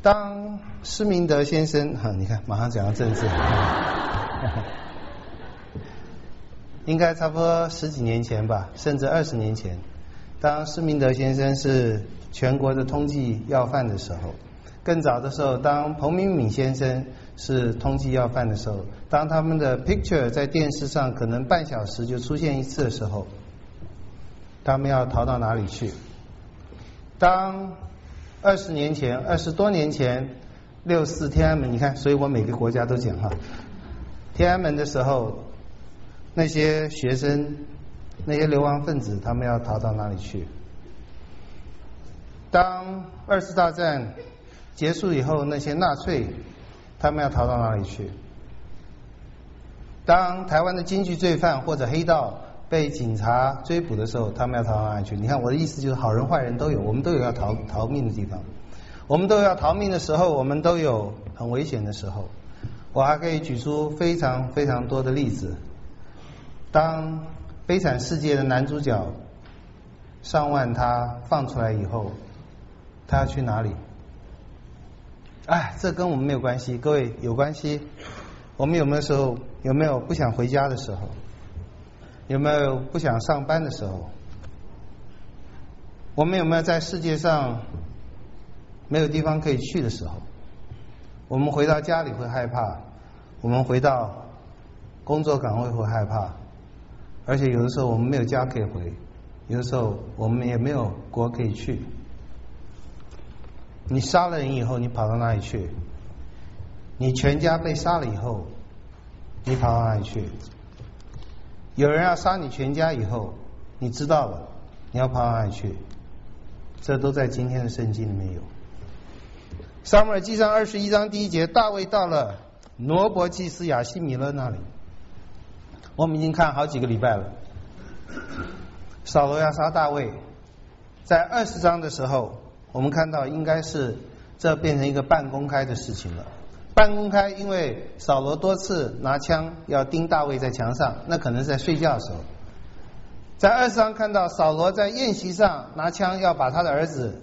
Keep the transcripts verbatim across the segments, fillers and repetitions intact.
当施明德先生，哈，你看马上讲到政治，应该差不多十几年前吧，甚至二十年前，当施明德先生是全国的通缉要犯的时候，更早的时候，当彭明敏先生是通缉要犯的时候，当他们的 picture 在电视上可能半小时就出现一次的时候，他们要逃到哪里去？当二十年前、二十多年前，六四天安门，你看，所以我每个国家都讲哈，天安门的时候，那些学生、那些流亡分子，他们要逃到哪里去？当二次大战结束以后，那些纳粹，他们要逃到哪里去？当台湾的经济罪犯或者黑道被警察追捕的时候，他们要逃到哪里去？你看我的意思就是，好人坏人都有，我们都有要逃逃命的地方，我们都有要逃命的时候，我们都有很危险的时候。我还可以举出非常非常多的例子。当《悲惨世界》的男主角上万他放出来以后，他要去哪里？哎，这跟我们没有关系，各位有关系。我们有没有时候有没有不想回家的时候？有没有不想上班的时候？我们有没有在世界上没有地方可以去的时候？我们回到家里会害怕，我们回到工作岗位会害怕，而且有的时候我们没有家可以回，有的时候我们也没有国可以去。你杀了人以后，你跑到哪里去？你全家被杀了以后，你跑到哪里去？有人要杀你全家以后，你知道了，你要跑到哪里去？这都在今天的圣经里面有。撒母耳记上二十一章第一节，大卫到了挪伯祭司亚希米勒那里。我们已经看好几个礼拜了。扫罗要杀大卫，在二十章的时候，我们看到应该是这变成一个半公开的事情了。半公开，因为扫罗多次拿枪要钉大卫在墙上，那可能是在睡觉的时候。在二十章看到扫罗在宴席上拿枪要把他的儿子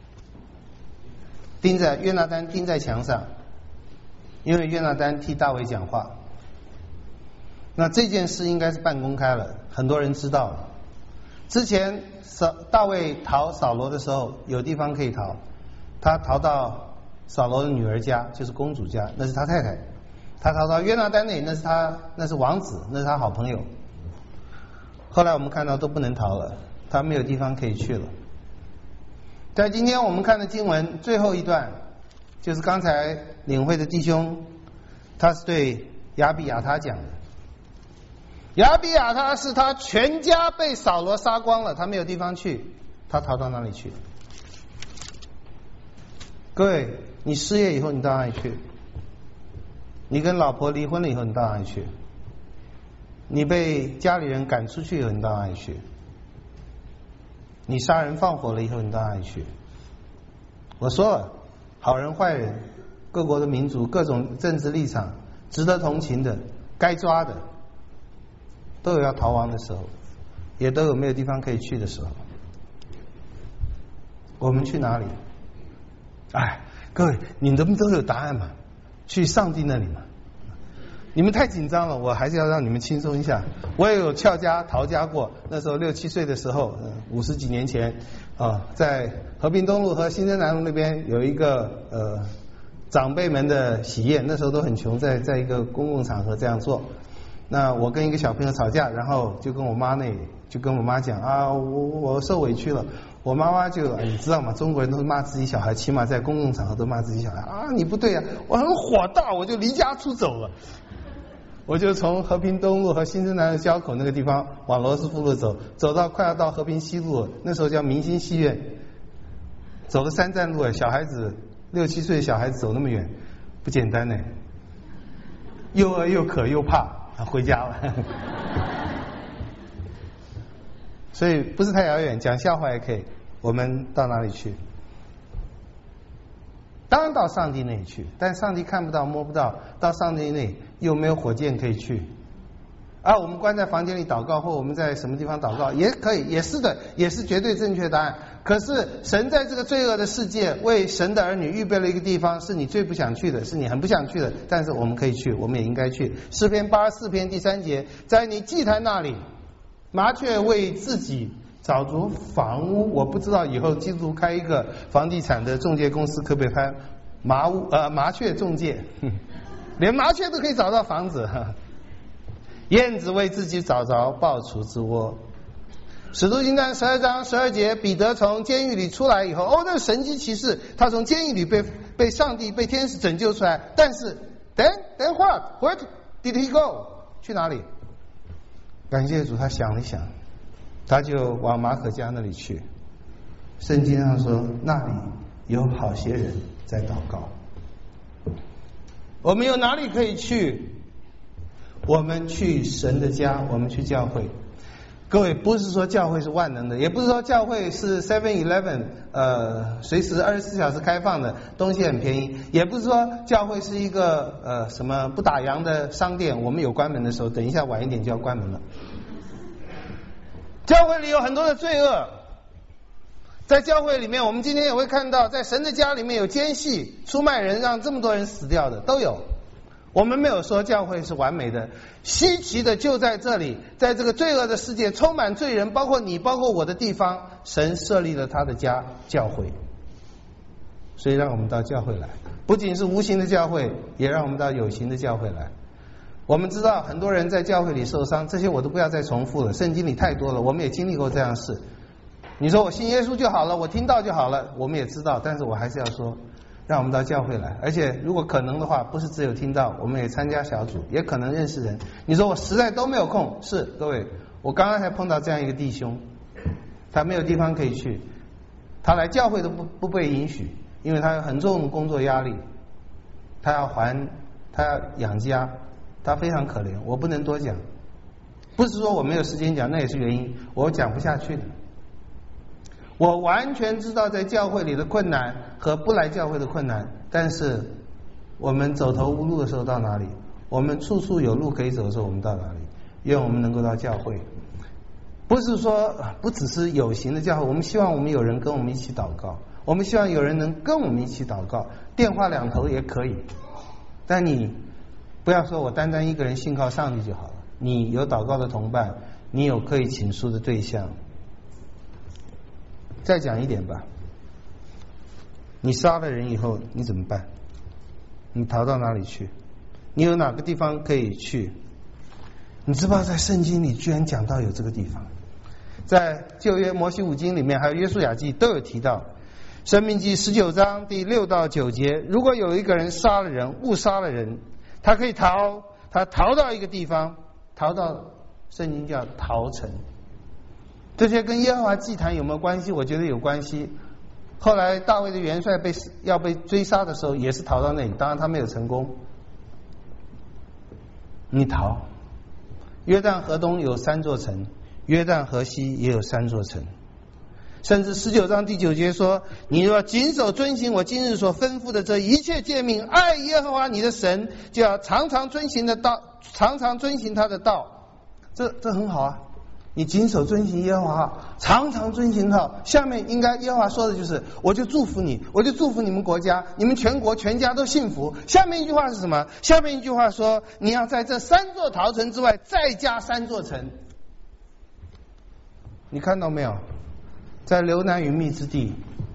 钉在约拿单钉在墙上，因为约拿单替大卫讲话。那这件事应该是半公开了，很多人知道了。之前扫大卫逃扫罗的时候，有地方可以逃，他逃到扫罗的女儿家，就是公主家，那是他太太。他逃到约拿单那里，那是他那是王子，那是他好朋友。后来我们看到都不能逃了，他没有地方可以去了。在今天我们看的经文最后一段，就是刚才领会的弟兄，他是对亚比亚他讲的。亚比亚他是他全家被扫罗杀光了，他没有地方去，他逃到哪里去？各位，你失业以后你到哪里去？你跟老婆离婚了以后你到哪里去？你被家里人赶出去以后你到哪里去？你杀人放火了以后你到哪里去？我说了，好人坏人，各国的民族，各种政治立场，值得同情的，该抓的，都有要逃亡的时候，也都有没有地方可以去的时候。我们去哪里？哎，各位，你们都有答案嘛？去上帝那里嘛？你们太紧张了，我还是要让你们轻松一下。我也有翘家逃家过，那时候六七岁的时候，五十几年前啊，在和平东路和新生南路那边有一个呃长辈们的喜宴，那时候都很穷，在在一个公共场合这样做。那我跟一个小朋友吵架，然后就跟我妈那就跟我妈讲啊，我我受委屈了。我妈妈就、哎、你知道吗？中国人都是骂自己小孩，起码在公共场合都骂自己小孩啊！你不对啊！我很火大，我就离家出走了。我就从和平东路和新生南路交口那个地方往罗斯福路走，走到快要到和平西路，那时候叫明星戏院，走了三站路，小孩子六七岁的小孩子走那么远，不简单呢，又饿又渴又怕，回家了。所以不是太遥远，讲笑话也可以。我们到哪里去？当然到上帝那里去，但上帝看不到摸不到，到上帝那里又没有火箭可以去， 啊，我们关在房间里祷告，或我们在什么地方祷告也可以，也是的，也是绝对正确答案。可是神在这个罪恶的世界为神的儿女预备了一个地方，是你最不想去的，是你很不想去的，但是我们可以去，我们也应该去。诗篇八十四篇第三节，在你祭坛那里，麻雀为自己找足房屋。我不知道以后基督徒开一个房地产的中介公司可不可以拍麻屋呃麻雀中介，连麻雀都可以找到房子。燕子为自己找着抱雏之窝。使徒行传十二章十二节，彼得从监狱里出来以后，哦，那是神迹奇事，他从监狱里被被上帝被天使拯救出来。但是 then then what where did he go？ 去哪里？感谢主，他想了想，他就往马可家那里去。圣经上说，那里有好些人在祷告。我们有哪里可以去？我们去神的家，我们去教会。各位，不是说教会是万能的，也不是说教会是 seven eleven 呃随时二十四小时开放的，东西很便宜，也不是说教会是一个呃什么不打烊的商店，我们有关门的时候，等一下晚一点就要关门了。教会里有很多的罪恶，在教会里面，我们今天也会看到，在神的家里面有奸细、出卖人，让这么多人死掉的都有。我们没有说教会是完美的，稀奇的就在这里，在这个罪恶的世界充满罪人，包括你包括我的地方，神设立了他的家教会，所以让我们到教会来，不仅是无形的教会，也让我们到有形的教会来。我们知道很多人在教会里受伤，这些我都不要再重复了，圣经里太多了，我们也经历过这样的事。你说我信耶稣就好了，我听道就好了，我们也知道，但是我还是要说，让我们到教会来，而且如果可能的话，不是只有听到，我们也参加小组，也可能认识人。你说我实在都没有空，是各位，我刚刚才碰到这样一个弟兄，他没有地方可以去，他来教会都不不被允许，因为他有很重的工作压力，他要还，他要养家，他非常可怜，我不能多讲，不是说我没有时间讲，那也是原因，我讲不下去的。我完全知道在教会里的困难和不来教会的困难，但是我们走投无路的时候到哪里？我们处处有路可以走的时候，我们到哪里？愿我们能够到教会，不是说不只是有形的教会，我们希望我们有人跟我们一起祷告，我们希望有人能跟我们一起祷告，电话两头也可以，但你不要说我单单一个人信靠上帝就好了，你有祷告的同伴，你有可以倾诉的对象。再讲一点吧，你杀了人以后你怎么办？你逃到哪里去？你有哪个地方可以去？你知不知道在圣经里居然讲到有这个地方？在旧约摩西五经里面还有约书亚记都有提到。申命记十九章第六到九节，如果有一个人杀了人，误杀了人，他可以逃，他逃到一个地方，逃到圣经叫逃城。这些跟耶和华祭坛有没有关系？我觉得有关系。后来大卫的元帅被要被追杀的时候，也是逃到那里，当然他没有成功。你逃，约旦河东有三座城，约旦河西也有三座城。甚至十九章第九节说，你若谨守遵行我今日所吩咐的这一切诫命，爱耶和华你的神，就要常常遵行的道，常常遵行他的道。这这很好啊，你谨守遵行耶和华，常常遵行他。下面应该耶和华说的就是，我就祝福你，我就祝福你们国家，你们全国全家都幸福。下面一句话是什么？下面一句话说，你要在这三座逃城之外再加三座城。你看到没有？在流难与密之地，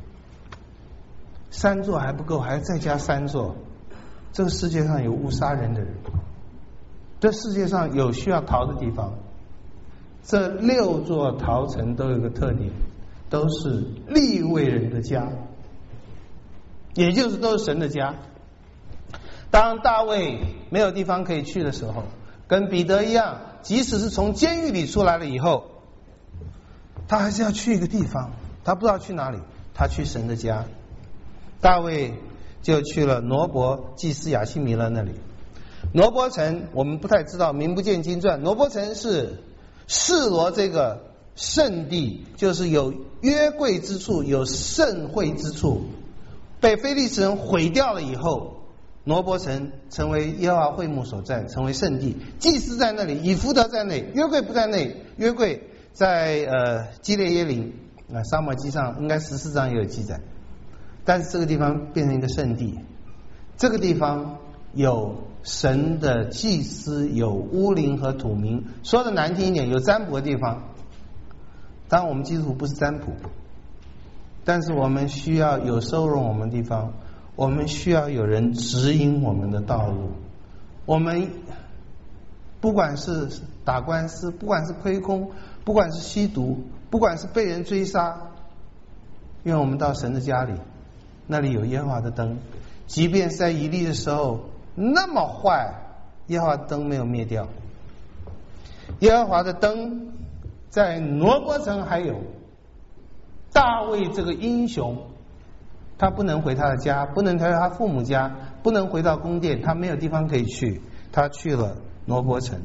三座还不够，还要再加三座。这个世界上有误杀人的人，这世界上有需要逃的地方。这六座逃城都有个特点，都是利未人的家，也就是都是神的家。当大卫没有地方可以去的时候，跟彼得一样，即使是从监狱里出来了以后，他还是要去一个地方，他不知道去哪里，他去神的家。大卫就去了挪伯祭司亚希米勒那里。挪伯城我们不太知道，名不见经传。挪伯城是示罗这个圣地，就是有约柜之处，有盛会之处，被非利士人毁掉了以后， 挪伯城成为耶和华会幕所在，成为圣地，祭司在那里，以弗得在内，约柜不在内，约柜在呃基列耶林啊、呃，撒母耳记上应该十四章也有记载。但是这个地方变成一个圣地，这个地方有神的祭司，有乌灵和土民，说的难听一点，有占卜的地方。当然我们基督徒不是占卜，但是我们需要有收容我们的地方，我们需要有人指引我们的道路。我们不管是打官司，不管是亏空，不管是吸毒，不管是被人追杀，愿我们到神的家里，那里有耶和华的灯，即便是在以利的时候那么坏，耶和华的灯没有灭掉。耶和华的灯在挪伯城还有。大卫这个英雄，他不能回他的家，不能回他父母家，不能回到宫殿，他没有地方可以去，他去了挪伯城。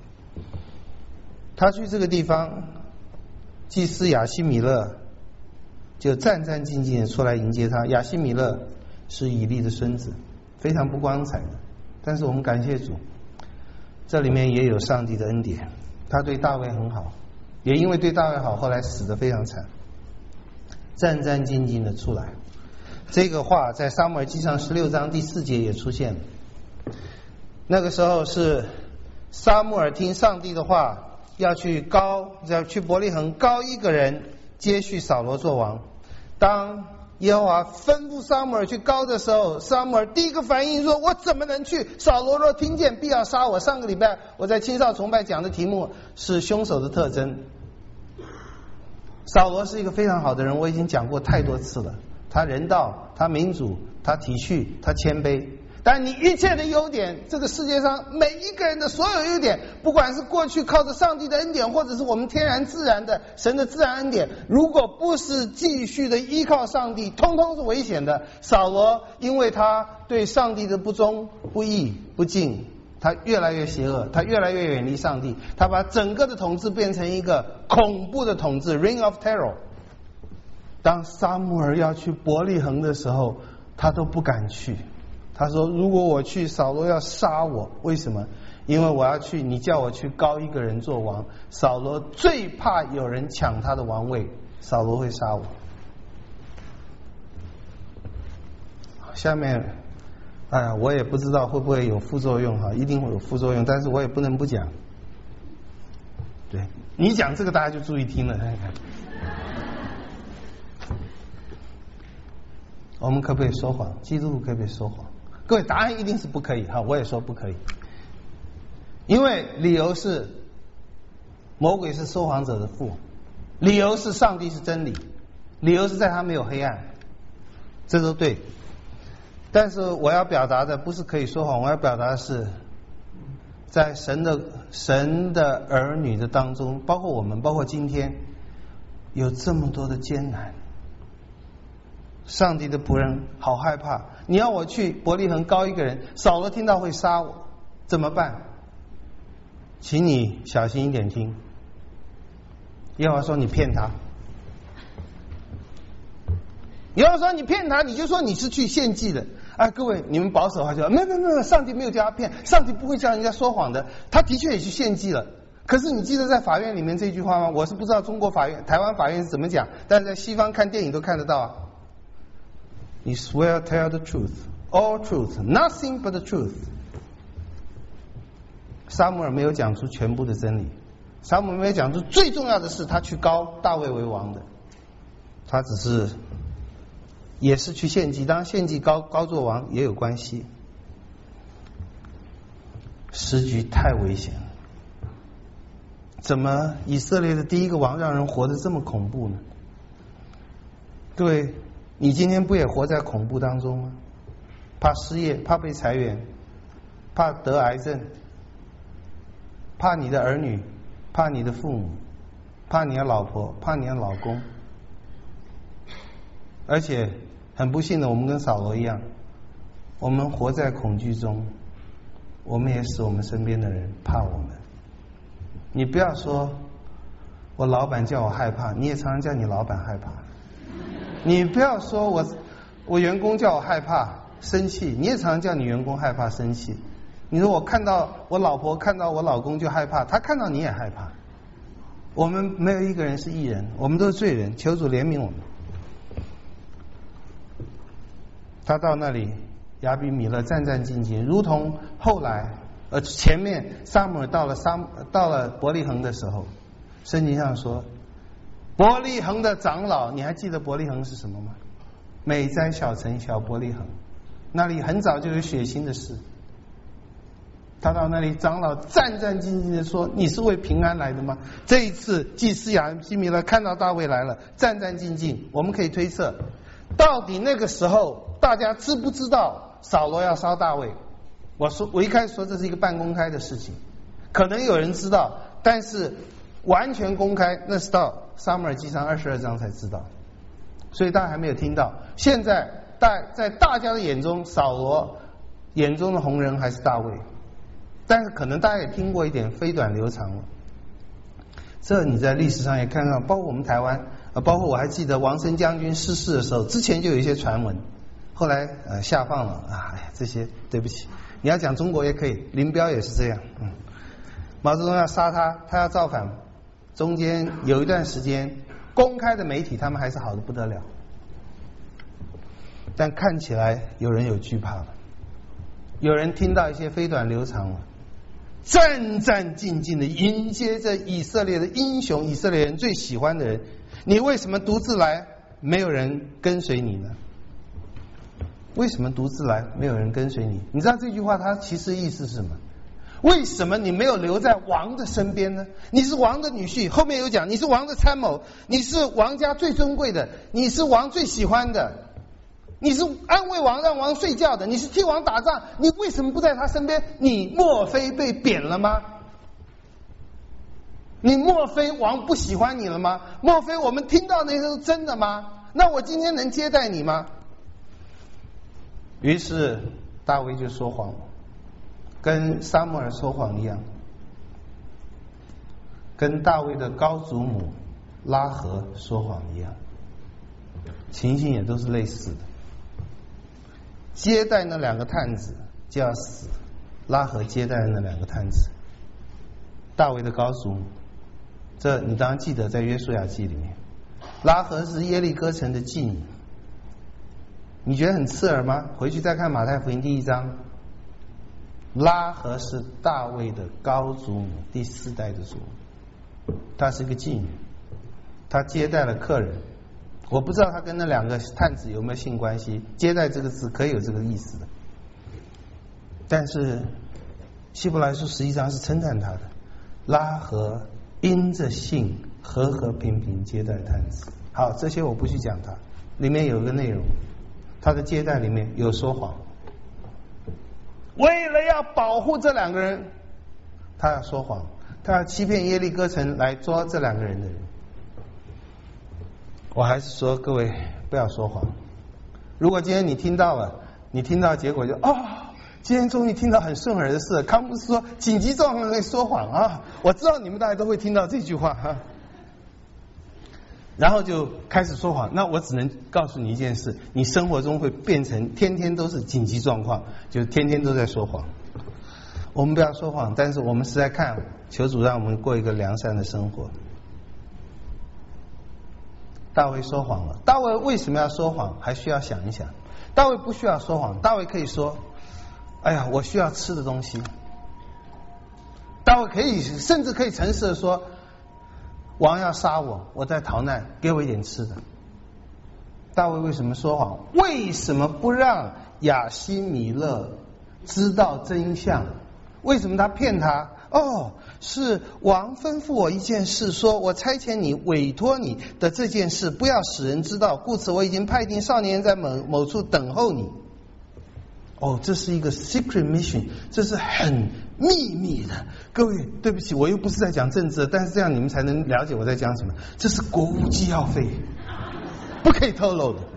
他去这个地方，祭司亚希米勒就战战兢兢的出来迎接他。亚希米勒是以利的孙子，非常不光彩的，但是我们感谢主，这里面也有上帝的恩典。他对大卫很好，也因为对大卫好，后来死得非常惨，战战兢兢的出来。这个话在撒母耳记上十六章第四节也出现了。那个时候是撒母耳听上帝的话，要去膏，要去伯利恒膏一个人接续扫罗做王。当耶和华吩咐撒母耳去膏的时候，撒母耳第一个反应说：我怎么能去？扫罗若听见，必要杀我。上个礼拜我在青少崇拜讲的题目是凶手的特征。扫罗是一个非常好的人，我已经讲过太多次了。他人道，他民主，他体恤，他谦卑。但你一切的优点，这个世界上每一个人的所有优点，不管是过去靠着上帝的恩典，或者是我们天然自然的神的自然恩典，如果不是继续的依靠上帝，通通是危险的。扫罗因为他对上帝的不忠、不义、不敬，他越来越邪恶，他越来越远离上帝，他把整个的统治变成一个恐怖的统治 Reign of Terror。 当撒母耳要去伯利恒的时候，他都不敢去。他说如果我去，扫罗要杀我。为什么？因为我要去，你叫我去膏一个人做王。扫罗最怕有人抢他的王位，扫罗会杀我。下面哎呀，我也不知道会不会有副作用哈，一定会有副作用，但是我也不能不讲。对，你讲这个大家就注意听了。我们可不可以说谎？基督徒可不可以说谎？各位，答案一定是不可以哈，我也说不可以。因为理由是魔鬼是说谎者的父，理由是上帝是真理，理由是在他没有黑暗，这都对。但是我要表达的不是可以说谎，我要表达的是在神的神的儿女的当中，包括我们，包括今天，有这么多的艰难。上帝的仆人好害怕，你要我去伯利恒膏一个人，扫罗听到会杀我，怎么办？请你小心一点听。耶和华说你骗他，耶和华说你骗他，你就说你是去献祭的。哎，各位，你们保守的话就没有没有没有，上帝没有叫他骗，上帝不会叫人家说谎的，他的确也去献祭了。可是你记得在法院里面这句话吗？我是不知道中国法院、台湾法院是怎么讲，但是在西方看电影都看得到啊。你 swear tell the truth, all truth, nothing but the truth。 撒母耳没有讲出全部的真理，撒母耳没有讲出最重要的是他去膏大卫为王的，他只是也是去献祭，当然献祭膏膏做王也有关系。时局太危险了，怎么以色列的第一个王让人活得这么恐怖呢？各位，你今天不也活在恐怖当中吗？怕失业，怕被裁员，怕得癌症，怕你的儿女，怕你的父母，怕你的老婆，怕你的老公。而且很不幸的，我们跟扫罗一样，我们活在恐惧中，我们也使我们身边的人怕我们。你不要说我老板叫我害怕，你也常常叫你老板害怕。你不要说我我员工叫我害怕， 生气，你也常常叫你员工害怕生气。你说我看到我老婆看到我老公就害怕，他看到你也害怕。我们没有一个人是义人，我们都是罪人，求主怜悯我们。他到那里，亚比米勒战战兢兢，如同后来呃前面撒母耳到了撒到了伯利恒的时候，圣经上说，伯利恒的长老，你还记得伯利恒是什么吗？美哉小城小伯利恒，那里很早就有血腥的事。他到那里，长老战战兢兢的说：“你是为平安来的吗？”这一次，祭司亚比米勒看到大卫来了，战战兢兢。我们可以推测，到底那个时候大家知不知道扫罗要杀大卫？我说，我一开始说这是一个半公开的事情，可能有人知道，但是完全公开，那是到撒母耳记上二十二章才知道，所以大家还没有听到。现在大在大家的眼中，扫罗眼中的红人还是大卫。但是可能大家也听过一点飞短流长了，这你在历史上也看到，包括我们台湾，呃，包括我还记得王生将军逝世的时候，之前就有一些传闻，后来呃下放了啊，哎呀，这些对不起，你要讲中国也可以，林彪也是这样，嗯，毛泽东要杀他，他要造反，中间有一段时间，公开的媒体他们还是好的不得了，但看起来有人有惧怕了，有人听到一些飞短流长了。战战兢兢的迎接着以色列的英雄，以色列人最喜欢的人，你为什么独自来，没有人跟随你呢？为什么独自来，没有人跟随你？你知道这句话它其实意思是什么？为什么你没有留在王的身边呢？你是王的女婿，后面有讲你是王的参谋，你是王家最尊贵的，你是王最喜欢的，你是安慰王让王睡觉的，你是替王打仗，你为什么不在他身边？你莫非被贬了吗？你莫非王不喜欢你了吗？莫非我们听到那些是真的吗？那我今天能接待你吗？于是大卫就说谎了，跟撒母耳说谎一样，跟大卫的高祖母拉合说谎一样，情形也都是类似的。接待那两个探子就要死，拉合接待那两个探子，大卫的高祖母，这你当然记得在约书亚记里面，拉合是耶利哥城的妓女，你觉得很刺耳吗？回去再看马太福音第一章，拉合是大卫的高祖母，第四代的祖母，她是个妓女，她接待了客人。我不知道他跟那两个探子有没有性关系，接待这个字可以有这个意思的，但是希伯来书十一章是称赞他的，拉合因着性和和平平接待探子。好，这些我不去讲它，里面有个内容，他的接待里面有说谎，为了要保护这两个人，他要说谎，他要欺骗耶利哥城来抓这两个人的人。我还是说各位不要说谎，如果今天你听到了，你听到结果就哦，今天终于听到很顺耳的事，康姆斯说紧急状况可以说谎啊，我知道你们大家都会听到这句话哈，然后就开始说谎。那我只能告诉你一件事，你生活中会变成天天都是紧急状况，就天天都在说谎。我们不要说谎，但是我们实在看，求主让我们过一个良善的生活。大卫说谎了，大卫为什么要说谎？还需要想一想。大卫不需要说谎，大卫可以说：“哎呀，我需要吃的东西。”大卫可以甚至可以诚实的说：“王要杀我，我在逃难，给我一点吃的。”大卫为什么说谎？为什么不让亚希米勒知道真相？为什么他骗他？哦，是王吩咐我一件事，说我差遣你委托你的这件事，不要使人知道，故此我已经派定少年人在某某处等候你。哦，这是一个 secret mission， 这是很秘密的。各位，对不起，我又不是在讲政治，但是这样你们才能了解我在讲什么。这是国务机要费，不可以透露的。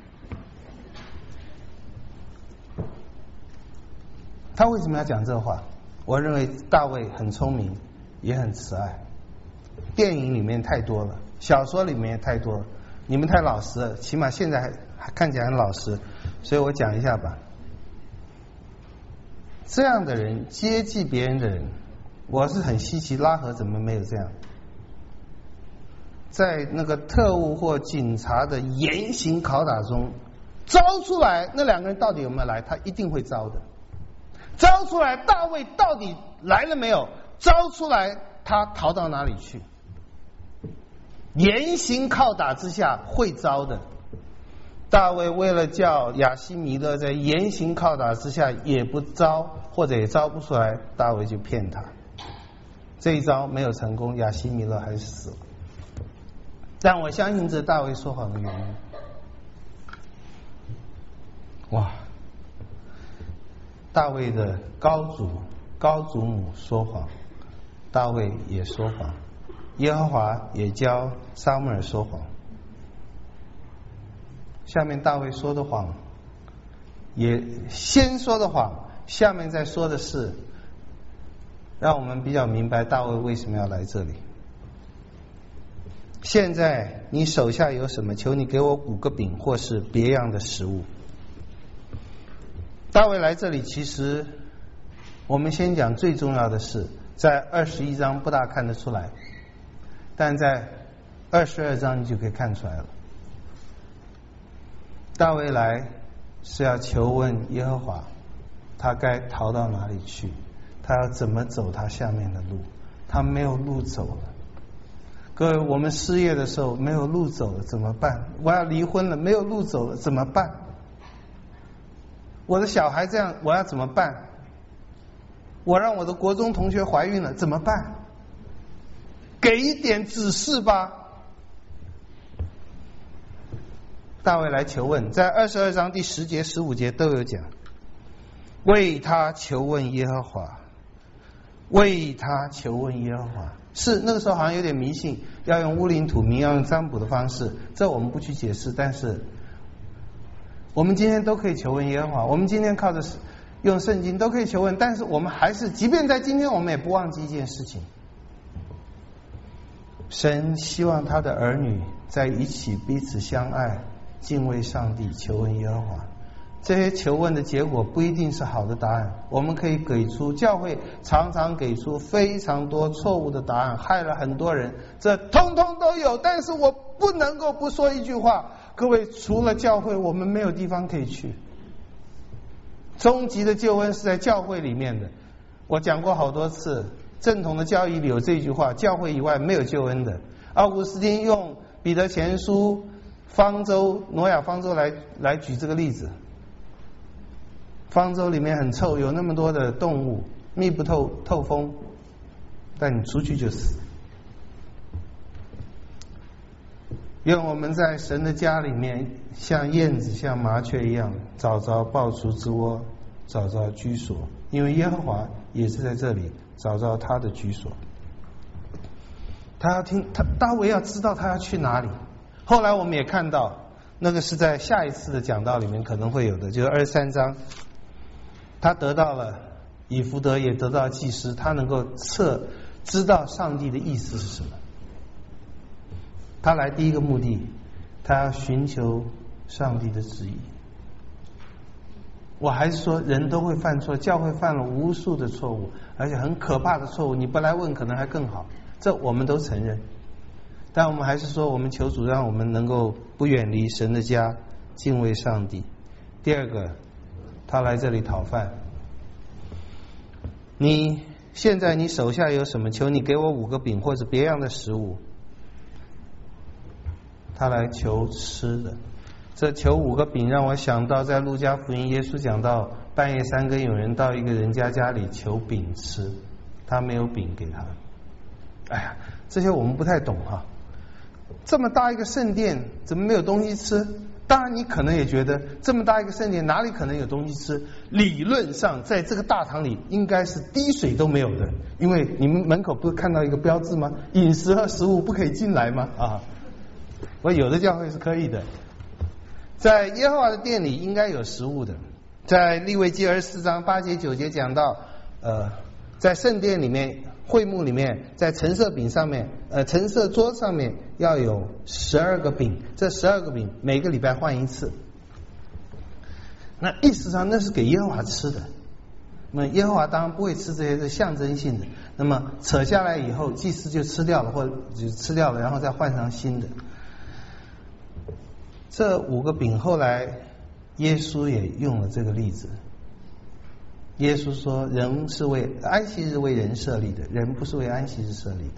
他为什么要讲这话？我认为大卫很聪明，也很慈爱。电影里面太多了，小说里面也太多了。你们太老实了，起码现在还还看起来很老实，所以我讲一下吧。 这样的人接济别人的人，我是很稀奇，拉合怎么没有这样？在那个特务或警察的严刑拷打中招出来，那两个人到底有没有来？他一定会招的。招出来，大卫到底来了没有？招出来，他逃到哪里去？严刑拷打之下会招的。大卫为了叫亚希米勒在严刑拷打之下也不招，或者也招不出来，大卫就骗他。这一招没有成功，亚希米勒还是死了。但我相信这是大卫说谎的原因。哇！大卫的高祖、高祖母说谎，大卫也说谎，耶和华也教撒母耳说谎。下面大卫说的谎，也先说的谎，下面再说的是，让我们比较明白大卫为什么要来这里。现在你手下有什么？求你给我五个饼，或是别样的食物。大卫来这里，其实我们先讲最重要的事，在二十一章不大看得出来，但在二十二章你就可以看出来了。大卫来是要求问耶和华，他该逃到哪里去？他要怎么走他下面的路？他没有路走了。各位，我们失业的时候没有路走了怎么办？我要离婚了，没有路走了怎么办？我的小孩这样，我要怎么办？我让我的国中同学怀孕了怎么办？给一点指示吧。大卫来求问，在二十二章第十节、十五节都有讲，为他求问耶和华，为他求问耶和华。是那个时候好像有点迷信，要用乌灵土明，要用占卜的方式，这我们不去解释。但是我们今天都可以求问耶和华，我们今天靠着用圣经都可以求问，但是我们还是，即便在今天，我们也不忘记一件事情：神希望他的儿女在一起彼此相爱，敬畏上帝，求问耶和华。这些求问的结果不一定是好的答案，我们可以给出，教会常常给出非常多错误的答案，害了很多人，这通通都有。但是我不能够不说一句话，各位，除了教会，我们没有地方可以去。终极的救恩是在教会里面的。我讲过好多次，正统的教义里有这句话：教会以外没有救恩的。奥古斯丁用彼得前书方舟、挪亚方舟来来举这个例子。方舟里面很臭，有那么多的动物，密不透透风，但你出去就死。愿我们在神的家里面，像燕子、像麻雀一样，找着抱雏之窝，找着居所。因为耶和华也是在这里找着他的居所。他要听，他大卫要知道他要去哪里。后来我们也看到，那个是在下一次的讲道里面可能会有的，就是二十三章。他得到了以弗得，也得到祭司，他能够测知道上帝的意思是什么。他来第一个目的，他要寻求上帝的旨意。我还是说，人都会犯错，教会犯了无数的错误，而且很可怕的错误，你不来问可能还更好，这我们都承认。但我们还是说，我们求主让我们能够不远离神的家，敬畏上帝。第二个，他来这里讨饭。你现在你手下有什么？求你给我五个饼或者别样的食物。他来求吃的。这求五个饼让我想到，在路加福音耶稣讲到半夜三更有人到一个人家家里求饼吃，他没有饼给他。哎呀，这些我们不太懂哈、啊。这么大一个圣殿，怎么没有东西吃？当然你可能也觉得这么大一个圣殿哪里可能有东西吃，理论上在这个大堂里应该是滴水都没有的，因为你们门口不是看到一个标志吗？饮食和食物不可以进来吗？啊，我有的教会是可以的。在耶和华的殿里应该有食物的。在利未记二十四章八节九节讲到，呃，在圣殿里面会幕里面，在陈设饼上面，呃，陈设桌上面要有十二个饼，这十二个饼每个礼拜换一次。那意思上那是给耶和华吃的， 那么耶和华当然不会吃这些是象征性的，那么扯下来以后，祭司就吃掉了，或者就吃掉了，然后再换上新的。这五个饼后来耶稣也用了这个例子。耶稣说，人是为安息日为人设立的，人不是为安息日设立的。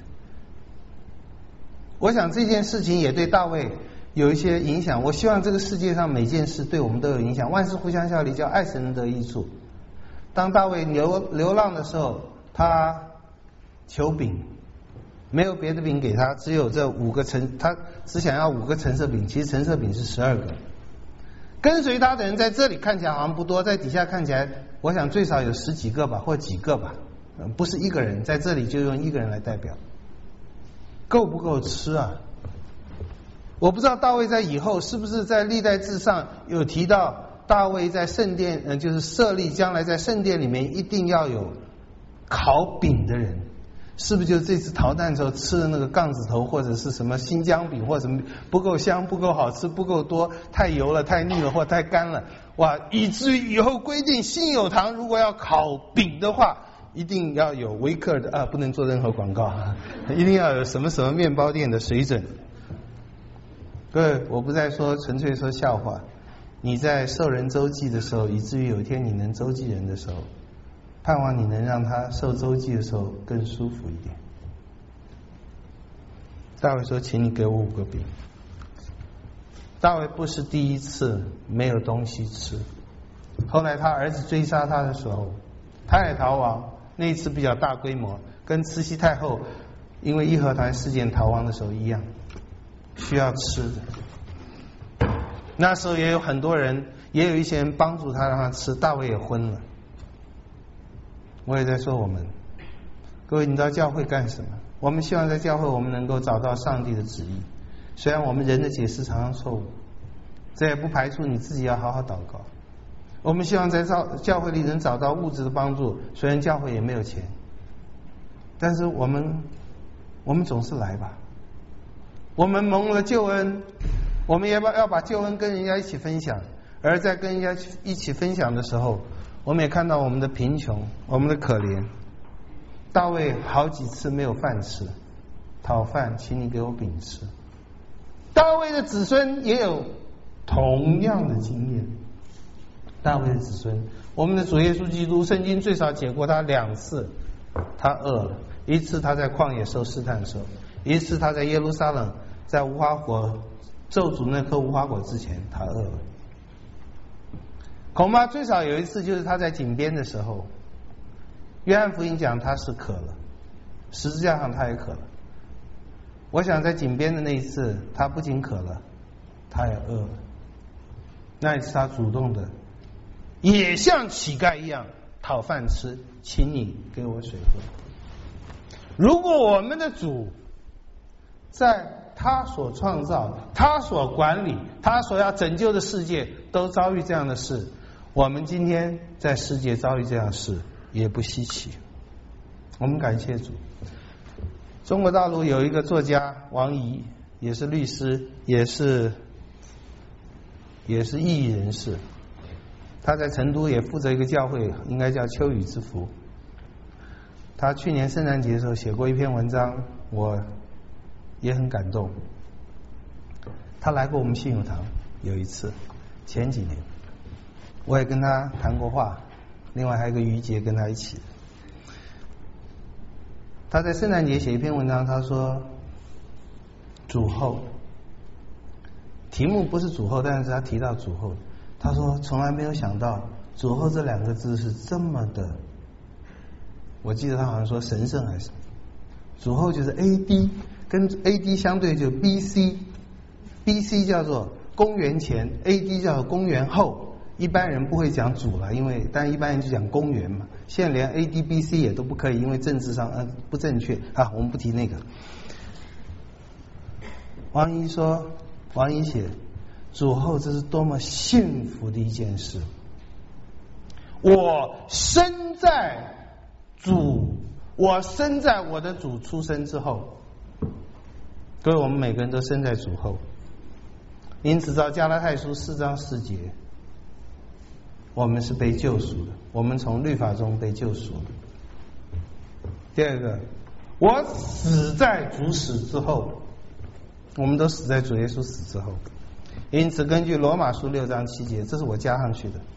我想这件事情也对大卫有一些影响。我希望这个世界上每件事对我们都有影响，万事互相效力，叫爱神人得益处。当大卫流流浪的时候，他求饼，没有别的饼给他，只有这五个橙，他只想要五个橙色饼，其实橙色饼是十二个。跟随他的人在这里看起来好像不多，在底下看起来，我想最少有十几个吧，或几个吧，不是一个人，在这里就用一个人来代表，够不够吃啊？我不知道大卫在以后是不是在历代志上有提到。大卫在圣殿，呃，就是设立将来在圣殿里面一定要有烤饼的人，是不是就这次逃难的时候吃的那个杠子头或者是什么新疆饼或者什么不够香、不够好吃、不够多、太油了、太腻了或太干了，哇！以至于以后规定新友堂如果要烤饼的话，一定要有维克尔的啊，不能做任何广告，一定要有什么什么面包店的水准。各位，我不再说纯粹说笑话。你在受人周济的时候，以至于有一天你能周济人的时候，盼望你能让他受周济的时候更舒服一点。大卫说，请你给我五个饼。大卫不是第一次没有东西吃，后来他儿子追杀他的时候，他也逃亡，那一次比较大规模，跟慈禧太后因为义和团事件逃亡的时候一样，需要吃的。那时候也有很多人，也有一些人帮助他让他吃，大卫也昏了。我也在说我们，各位，你知道教会干什么？我们希望在教会我们能够找到上帝的旨意，虽然我们人的解释常常错误，这也不排除你自己要好好祷告。我们希望在教会里能找到物质的帮助，虽然教会也没有钱，但是我们我们总是来吧。我们蒙了救恩，我们也把要把救恩跟人家一起分享，而在跟人家一起分享的时候，我们也看到我们的贫穷，我们的可怜。大卫好几次没有饭吃，讨饭，请你给我饼吃。大卫的子孙也有同样的经验。大卫的子孙，我们的主耶稣基督，圣经最少写过他两次，他饿了，一次他在旷野受试探的时候，一次他在耶路撒冷在无花果咒诅那颗无花果之前，他饿了。恐怕最少有一次就是他在井边的时候，约翰福音讲他是渴了，十字架上他也渴了。我想在井边的那一次，他不仅渴了，他也饿了。那一次他主动的，也像乞丐一样讨饭吃，请你给我水喝。如果我们的主在他所创造、他所管理、他所要拯救的世界都遭遇这样的事，我们今天在世界遭遇这样的事也不稀奇。我们感谢主。中国大陆有一个作家王怡，也是律师，也是也是异议人士，他在成都也负责一个教会，应该叫秋雨之福。他去年圣诞节的时候写过一篇文章，我也很感动。他来过我们信友堂有一次，前几年我也跟他谈过话，另外还有一个于杰跟他一起。他在圣诞节写一篇文章，他说主后，题目不是主后，但是他提到主后，他说从来没有想到主后这两个字是这么的，我记得他好像说神圣还是什么，主后就是 A D， 跟 A D 相对就 B C，B C 叫做公元前， A D 叫做公元后。一般人不会讲主了，因为但一般人就讲公元嘛。现在连 A D B C 也都不可以，因为政治上呃不正确啊，我们不提那个。王一说，王一写主后，这是多么幸福的一件事。我生在主，我生在我的主出生之后。各位，我们每个人都生在主后，因此照加拉太书四章四节， 我们是被救赎的，我们从律法中被救赎的。第二个，我死在主死之后，我们都死在主耶稣死之后。因此根据罗马书六章七节，这是我加上去的，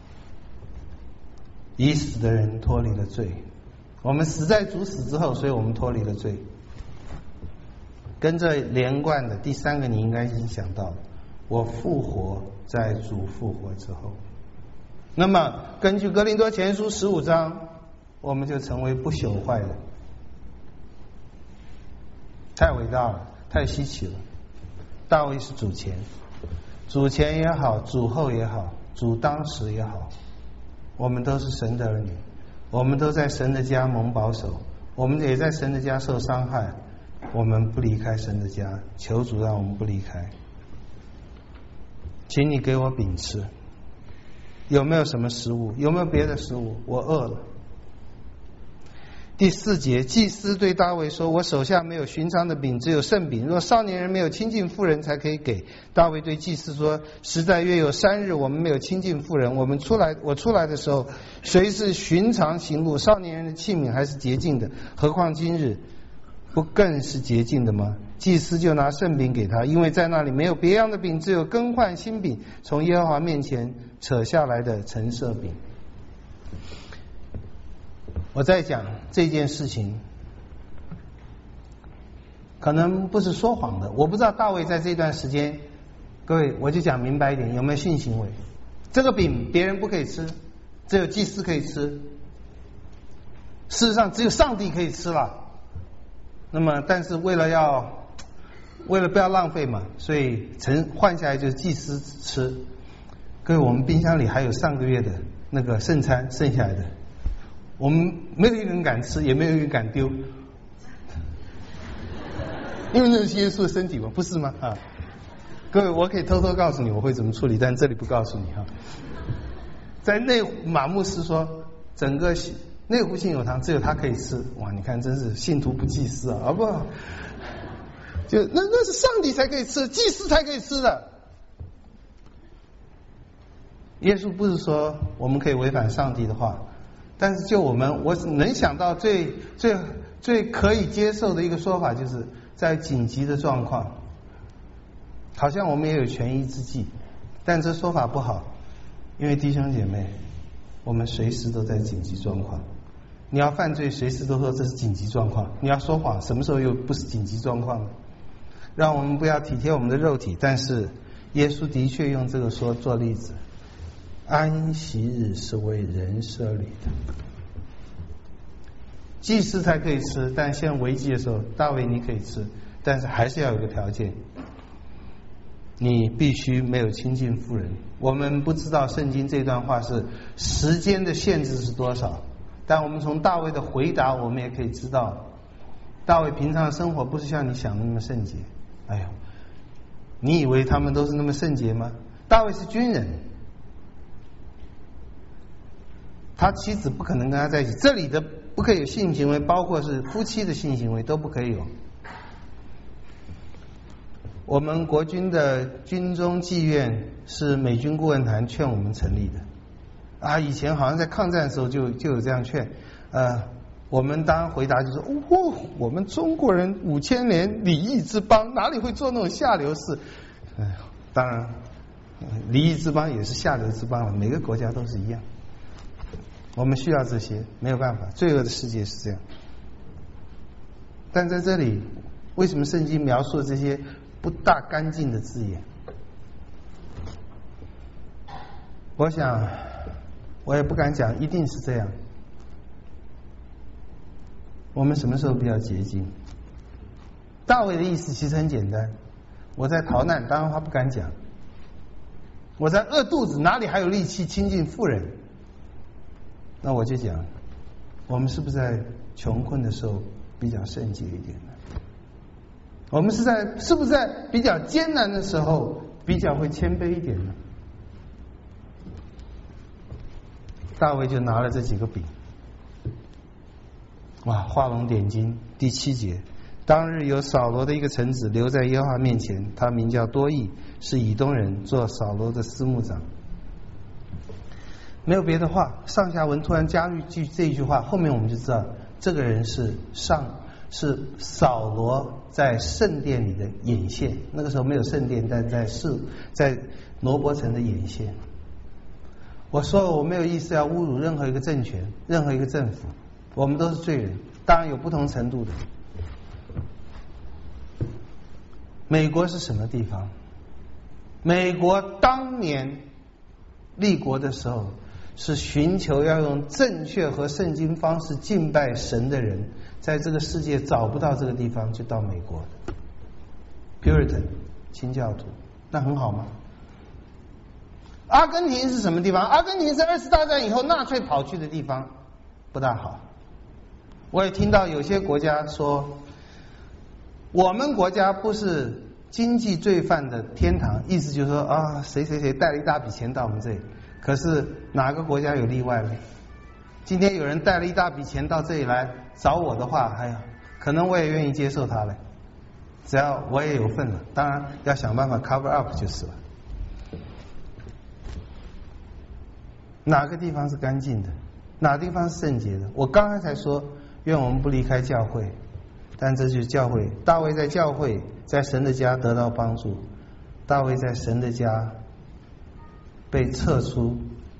已死的人脱离了罪，我们死在主死之后，所以我们脱离了罪。跟这连贯的第三个你应该已经想到了，我复活在主复活之后。那么根据哥林多前书十五章，我们就成为不朽坏的。太伟大了，太稀奇了。大卫是主前，主前也好，主后也好，主当时也好，我们都是神的儿女，我们都在神的家蒙保守，我们也在神的家受伤害，我们不离开神的家，求主让我们不离开。请你给我饼吃，有没有什么食物？有没有别的食物？我饿了。第四节，祭司对大卫说，我手下没有寻常的饼，只有圣饼，若少年人没有亲近妇人才可以给。大卫对祭司说，实在约有三日我们没有亲近妇人，我们出来我出来的时候，谁是寻常行路？少年人的器皿还是洁净的，何况今日不更是洁净的吗？祭司就拿圣饼给他，因为在那里没有别样的饼，只有更换新饼，从耶和华面前扯下来的陈设饼。我在讲这件事情，可能不是说谎的。我不知道大卫在这段时间，各位，我就讲明白一点，有没有性行为？这个饼别人不可以吃，只有祭司可以吃。事实上，只有上帝可以吃了。那么，但是为了要，为了不要浪费嘛，所以盛换下来就是祭司吃。各位，我们冰箱里还有上个月的那个剩餐剩下来的。我们没有一个人敢吃，也没有一个人敢丢，因为那是耶稣的身体嘛，不是吗？啊，各位，我可以偷偷告诉你我会怎么处理，但这里不告诉你哈。在内马牧师说，整个内湖信友堂只有他可以吃，哇，你看真是信徒不祭司啊，好不好？就那那是上帝才可以吃，祭司才可以吃的。耶稣不是说我们可以违反上帝的话。但是就我们我能想到最最最可以接受的一个说法，就是在紧急的状况，好像我们也有权宜之计，但这说法不好，因为弟兄姐妹，我们随时都在紧急状况。你要犯罪，随时都说这是紧急状况；你要说谎，什么时候又不是紧急状况呢？让我们不要体贴我们的肉体，但是耶稣的确用这个说做例子。安息日是为人设立的，祭司才可以吃，但现在危机的时候，大卫你可以吃，但是还是要有个条件，你必须没有亲近妇人。我们不知道圣经这段话是时间的限制是多少，但我们从大卫的回答，我们也可以知道，大卫平常的生活不是像你想的那么圣洁。哎呦，你以为他们都是那么圣洁吗？大卫是军人。他妻子不可能跟他在一起，这里的不可以有性行为，包括是夫妻的性行为都不可以有。我们国军的军中妓院是美军顾问团劝我们成立的啊，以前好像在抗战的时候就就有这样劝，呃，我们当然回答就是哦，我们中国人五千年礼义之邦，哪里会做那种下流事？呃、当然，礼义之邦也是下流之邦了，每个国家都是一样。我们需要这些，没有办法，罪恶的世界是这样。但在这里，为什么圣经描述这些不大干净的字眼？我想，我也不敢讲一定是这样。我们什么时候比较洁净？大卫的意思其实很简单，我在逃难，当然他不敢讲。我在饿肚子，哪里还有力气亲近妇人？那我就讲，我们是不是在穷困的时候比较圣洁一点呢？我们是在是不是在比较艰难的时候比较会谦卑一点呢？大卫就拿了这几个饼，哇，画龙点睛。第七节，当日有扫罗的一个臣子留在耶和华面前，他名叫多益，是以东人，做扫罗的司牧长。 没有别的话，上下文突然加入句这一句话，后面我们就知道这个人是上是扫罗在圣殿里的眼线。那个时候没有圣殿，但在是在罗伯城的眼线。我说我没有意思要侮辱任何一个政权，任何一个政府，我们都是罪人，当然有不同程度的。美国是什么地方？美国当年立国的时候，是寻求要用正确和圣经方式敬拜神的人，在这个世界找不到这个地方，就到美国的 Puritan 清教徒，那很好吗？阿根廷是什么地方？阿根廷是二次大战以后纳粹跑去的地方，不大好。我也听到有些国家说，我们国家不是经济罪犯的天堂，意思就是说啊，谁谁谁带了一大笔钱到我们这里。可是哪个国家有例外呢？今天有人带了一大笔钱到这里来找我的话，哎呀，可能我也愿意接受他了，只要我也有份了。当然要想办法 cover up 就是了。哪个地方是干净的？哪个地方是圣洁的？我刚才才说，愿我们不离开教会，但这就是教会。大卫在教会，在神的家得到帮助。大卫在神的家被撤出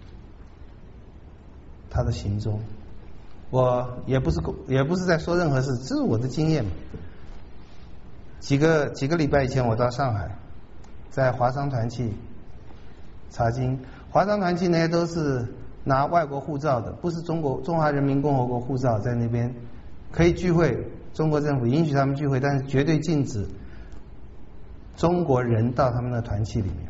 他的行踪。我也不是也不是在说任何事，这是我的经验。几个几个礼拜以前，我到上海，在华商团契查经。华商团契那些都是拿外国护照的，不是中国中华人民共和国护照，在那边可以聚会，中国政府允许他们聚会，但是绝对禁止中国人到他们的团契里面。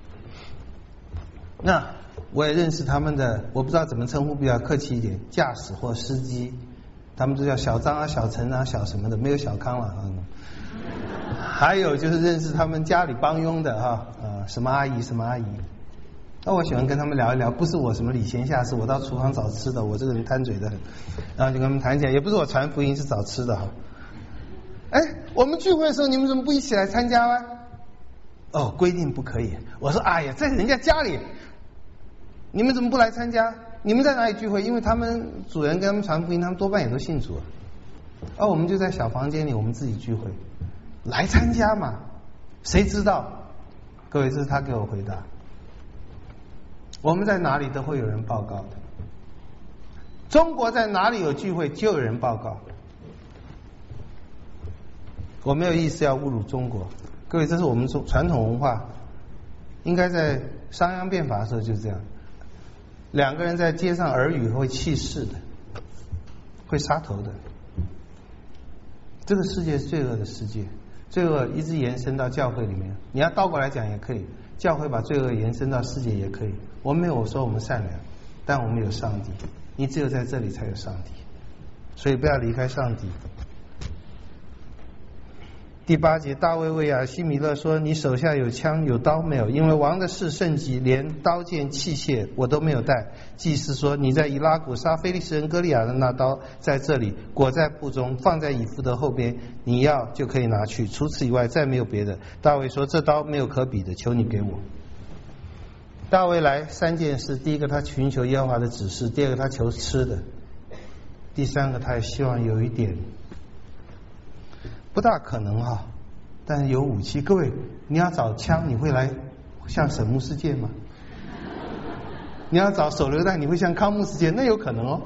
那我也认识他们的，我不知道怎么称呼比较客气一点，驾驶或司机，他们都叫小张啊、小陈啊、小什么的，没有小康了。嗯，还有就是认识他们家里帮佣的哈，呃，什么阿姨什么阿姨。那我喜欢跟他们聊一聊，不是我什么礼贤下士，我到厨房找吃的，我这个人贪嘴的很，然后就跟他们谈起来，也不是我传福音，是找吃的哈。哎，我们聚会的时候你们怎么不一起来参加吗？哦，规定不可以。我说哎呀，在人家家里，你们怎么不来参加？你们在哪里聚会？因为他们主人跟他们传福音，他们多半也都信主。哦，我们就在小房间里，我们自己聚会，来参加嘛？谁知道？各位，这是他给我回答。我们在哪里都会有人报告的。中国在哪里有聚会就有人报告。我没有意思要侮辱中国，各位，这是我们传统文化，应该在商鞅变法的时候就这样。两个人在街上耳语会气势的，会杀头的。这个世界是罪恶的世界，罪恶一直延伸到教会里面。你要倒过来讲也可以，教会把罪恶延伸到世界也可以。我们没有说我们善良，但我们有上帝。你只有在这里才有上帝，所以不要离开上帝。第八节，大卫为亚希米勒说：“你手下有枪有刀没有？因为王的事甚急，连刀剑器械我都没有带。”祭司说：“你在以拉谷杀非利士人歌利亚的那刀在这里，裹在布中，放在以弗得后边，你要就可以拿去。除此以外，再没有别的。”大卫说：“这刀没有可比的，求你给我。”大卫来三件事：第一个，他寻求耶和华的指示；第二个，他求吃的；第三个，他也希望有一点。不大可能哈，但是有武器。各位，你要找枪，你会来像沈牧师剑吗？你要找手榴弹，你会像康牧师剑？那有可能哦。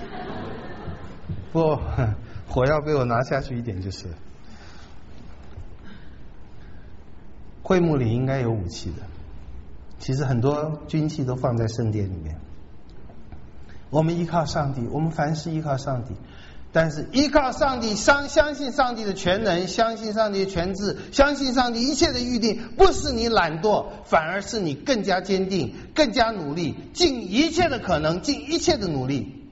不，火药被我拿下去一点就是。会幕里应该有武器的，其实很多军器都放在圣殿里面。我们依靠上帝，我们凡事依靠上帝。但是依靠上帝，相相信上帝的全能，相信上帝的全智，相信上帝一切的预定，不是你懒惰，反而是你更加坚定，更加努力，尽一切的可能，尽一切的努力。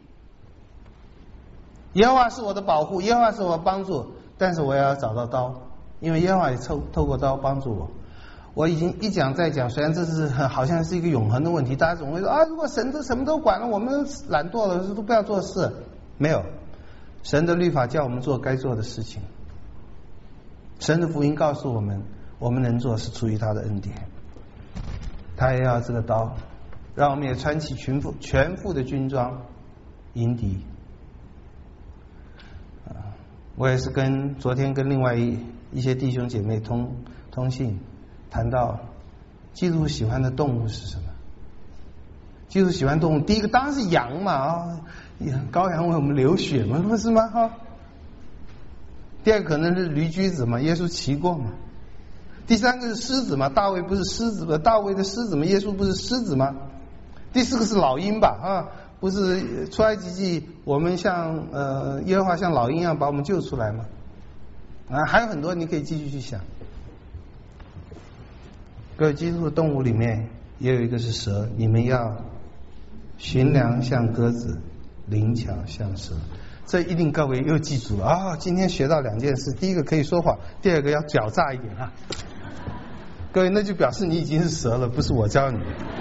耶和华是我的保护，耶和华是我的帮助，但是我也要找到刀，因为耶和华也透透过刀帮助我。我已经一讲再讲，虽然这是好像是一个永恒的问题，大家总会说啊，如果神都什么都管了，我们懒惰了，都不要做事。没有。神的律法叫我们做该做的事情，神的福音告诉我们，我们能做是出于他的恩典。他也要这个刀， 让我们也穿起全副全副的军装迎敌。啊，我也是跟昨天跟另外一一些弟兄姐妹通通信，谈到基督喜欢的动物是什么？基督喜欢动物，第一个当然是羊嘛啊，羔羊为我们流血嘛，不是吗？哈。第二个可能是驴驹子嘛，耶稣骑过嘛。第三个是狮子嘛，大卫不是狮子吗？大卫的狮子嘛，耶稣不是狮子吗？第四个是老鹰吧啊，不是出埃及记我们像呃耶和华像老鹰一样把我们救出来吗？啊，还有很多你可以继续去想。各位基督的动物里面也有一个是蛇，你们要驯良像鸽子，灵巧像蛇。这一定各位又记住了啊！今天学到两件事，第一个可以说谎，第二个要狡诈一点啊。各位，那就表示你已经是蛇了，不是我教你。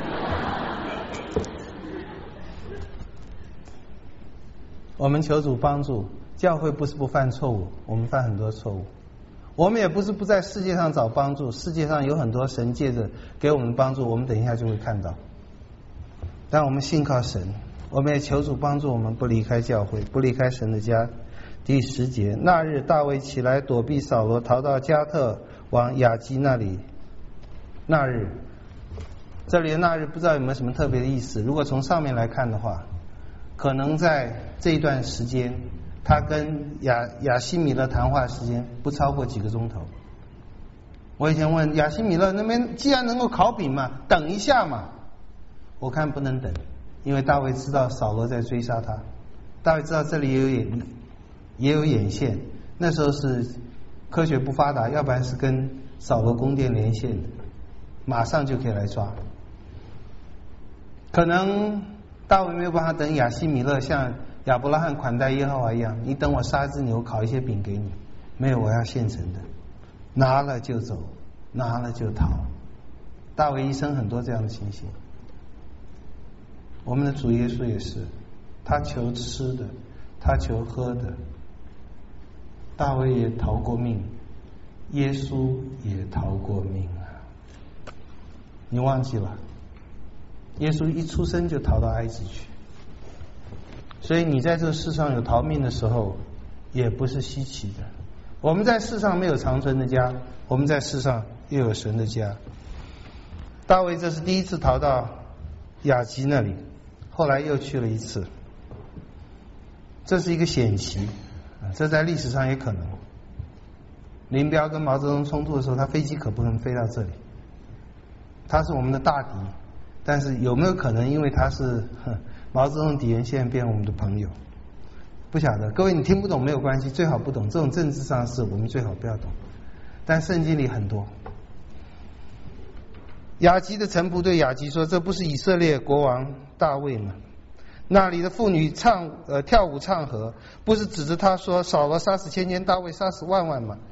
我们求主帮助，教会不是不犯错误，我们犯很多错误。我们也不是不在世界上找帮助，世界上有很多神借着给我们帮助，我们等一下就会看到。但我们信靠神。我们也求主帮助我们不离开教会，不离开神的家。第十节，那日大卫起来躲避扫罗，逃到加特往雅基那里。那日，这里的那日不知道有没有什么特别的意思。如果从上面来看的话，可能在这一段时间，他跟亚亚西米勒谈话时间不超过几个钟头。我以前问亚西米勒那边，既然能够烤饼嘛，等一下嘛，我看不能等。因为大卫知道扫罗在追杀他，大卫知道这里也有眼也有眼线，那时候是科学不发达，要不然是跟扫罗宫殿连线的，马上就可以来抓。可能大卫没有办法等亚西米勒像亚伯拉罕款待耶和华一样，你等我杀一只牛，烤一些饼给你，没有，我要现成的，拿了就走，拿了就逃。大卫一生很多这样的情形。我们的主耶稣也是，他求吃的，他求喝的。大卫也逃过命，耶稣也逃过命啊！你忘记了？耶稣一出生就逃到埃及去，所以你在这个世上有逃命的时候，也不是稀奇的。我们在世上没有长存的家，我们在世上又有神的家。大卫这是第一次逃到雅基那里。后来又去了一次，这是一个险棋，这在历史上也可能。林彪跟毛泽东冲突的时候，他飞机可不能飞到这里，他是我们的大敌，但是有没有可能因为他是毛泽东敌人，现在变我们的朋友？不晓得。各位你听不懂没有关系，最好不懂，这种政治上的事我们最好不要懂，但圣经里很多。雅基的臣仆对雅基说：“这不是以色列国王大卫吗？那里的妇女唱呃跳舞唱和，不是指着他说扫罗杀死千千，大卫杀死万万吗？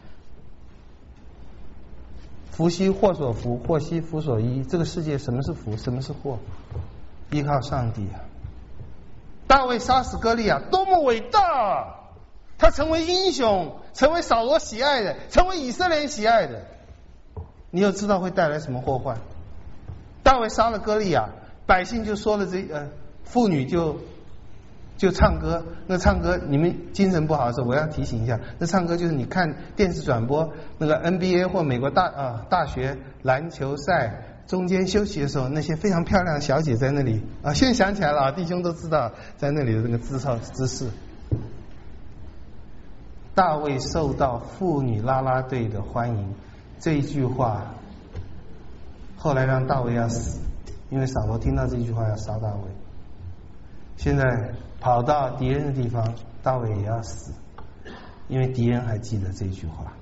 福兮祸所伏，祸兮福所依。这个世界什么是福，什么是祸？依靠上帝啊！大卫杀死歌利亚，多么伟大啊！他成为英雄，成为扫罗喜爱的，成为以色列人喜爱的。你又知道会带来什么祸患？大卫杀了歌利亚，百姓就说了这呃，妇女就就唱歌。那唱歌，你们精神不好的时候，我要提醒一下，那唱歌就是你看电视转播那个 N B A 或美国大啊、呃、大学篮球赛中间休息的时候，那些非常漂亮的小姐在那里啊，现在想起来了啊，弟兄都知道在那里的那个姿势姿势。大卫受到妇女啦啦队的欢迎，这一句话后来让大卫要死，因为扫罗听到这句话要杀大卫。现在跑到敌人的地方，大卫也要死，因为敌人还记得这句话。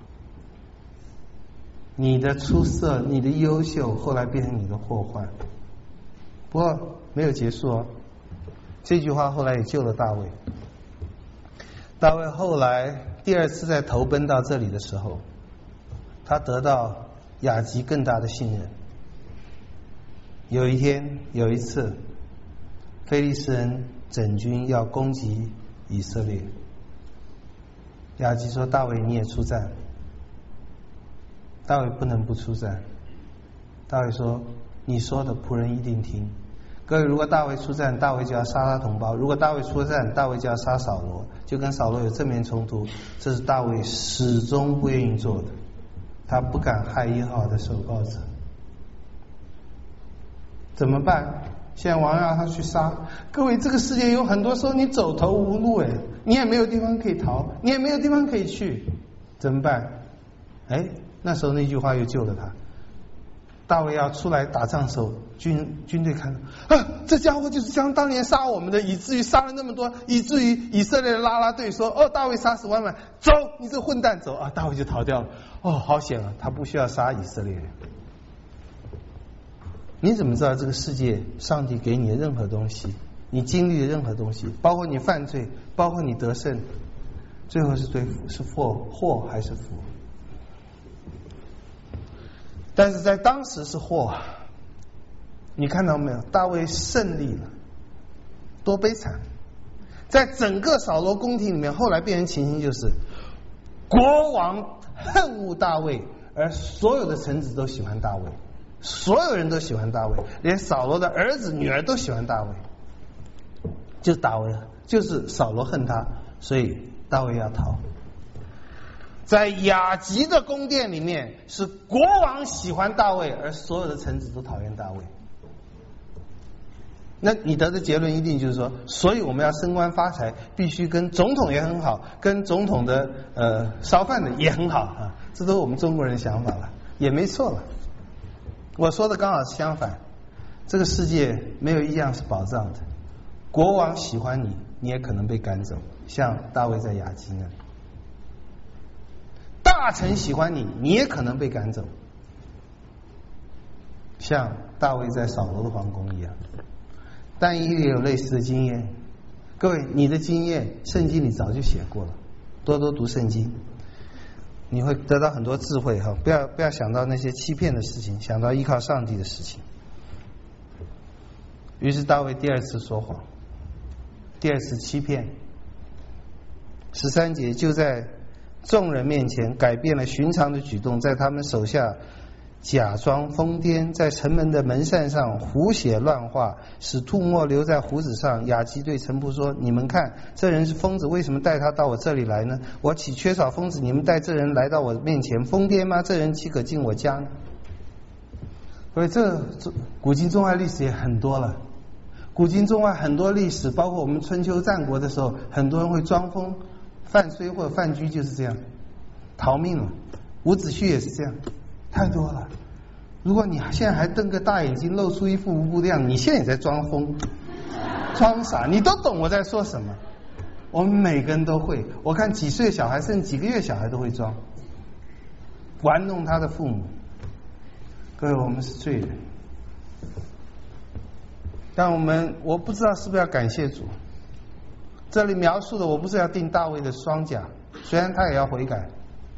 你的出色，你的优秀，后来变成你的祸患。不过没有结束哦，这句话后来也救了大卫。大卫后来第二次在投奔到这里的时候，他得到雅基更大的信任。有一天，有一次，非利士人整军要攻击以色列，雅基说：“大卫，你也出战。”大卫不能不出战。大卫说：“你说的仆人一定听。” 各位，如果大卫出战，大卫就要杀他同胞；如果大卫出战，大卫就要杀扫罗，就跟扫罗有正面冲突。这是大卫始终不愿意做的，他不敢害耶和华的受膏者。怎么办？现在王让他去杀。各位，这个世界有很多时候你走投无路，哎，你也没有地方可以逃，你也没有地方可以去，怎么办？哎，那时候那句话又救了他。大卫要出来打仗的时候，军军队看到啊，这家伙就是将当年杀我们的，以至于杀了那么多，以至于以色列的拉拉队说：“哦，大卫杀死万万，走，你这混蛋，走啊！”大卫就逃掉了。哦，好险啊，他不需要杀以色列人。你怎么知道这个世界上帝给你的任何东西，你经历的任何东西，包括你犯罪，包括你得胜，最后是对是祸祸还是福？但是在当时是祸，你看到没有？大卫胜利了，多悲惨！在整个扫罗宫廷里面，后来变成情形就是，国王恨恶大卫，而所有的臣子都喜欢大卫，所有人都喜欢大卫，连扫罗的儿子、女儿都喜欢大卫。就是大卫，就是扫罗恨他，所以大卫要逃。在雅吉的宫殿里面，是国王喜欢大卫，而所有的臣子都讨厌大卫。那你得的结论一定就是说，所以我们要升官发财，必须跟总统也很好，跟总统的呃烧饭的也很好啊，这都是我们中国人的想法了，也没错了。我说的刚好是相反，这个世界没有一样是保障的。国王喜欢你，你也可能被赶走，像大卫在雅吉那里。大臣喜欢你，你也可能被赶走，像大卫在扫罗的皇宫一样。但以理有类似的经验，各位，你的经验圣经里早就写过了，多多读圣经，你会得到很多智慧哈！不要不要想到那些欺骗的事情，想到依靠上帝的事情。于是大卫第二次说谎，第二次欺骗。十三节，就在众人面前改变了寻常的举动，在他们手下假装疯癫，在城门的门扇上胡写乱画，使吐沫留在胡子上。雅基对臣仆说：“你们看，这人是疯子，为什么带他到我这里来呢？我岂缺少疯子？你们带这人来到我面前，疯癫吗？这人岂可进我家呢？”所以这古今中外历史也很多了。古今中外很多历史，包括我们春秋战国的时候，很多人会装疯犯衰或者犯居，就是这样逃命了。伍子胥也是这样，太多了。如果你现在还瞪个大眼睛，露出一副无辜的样子，你现在也在装疯装傻，你都懂我在说什么。我们每个人都会，我看几岁小孩甚至几个月小孩都会装，玩弄他的父母。各位，我们是罪人，但我们我不知道是不是要感谢主。这里描述的我不是要定大卫的双甲，虽然他也要悔改。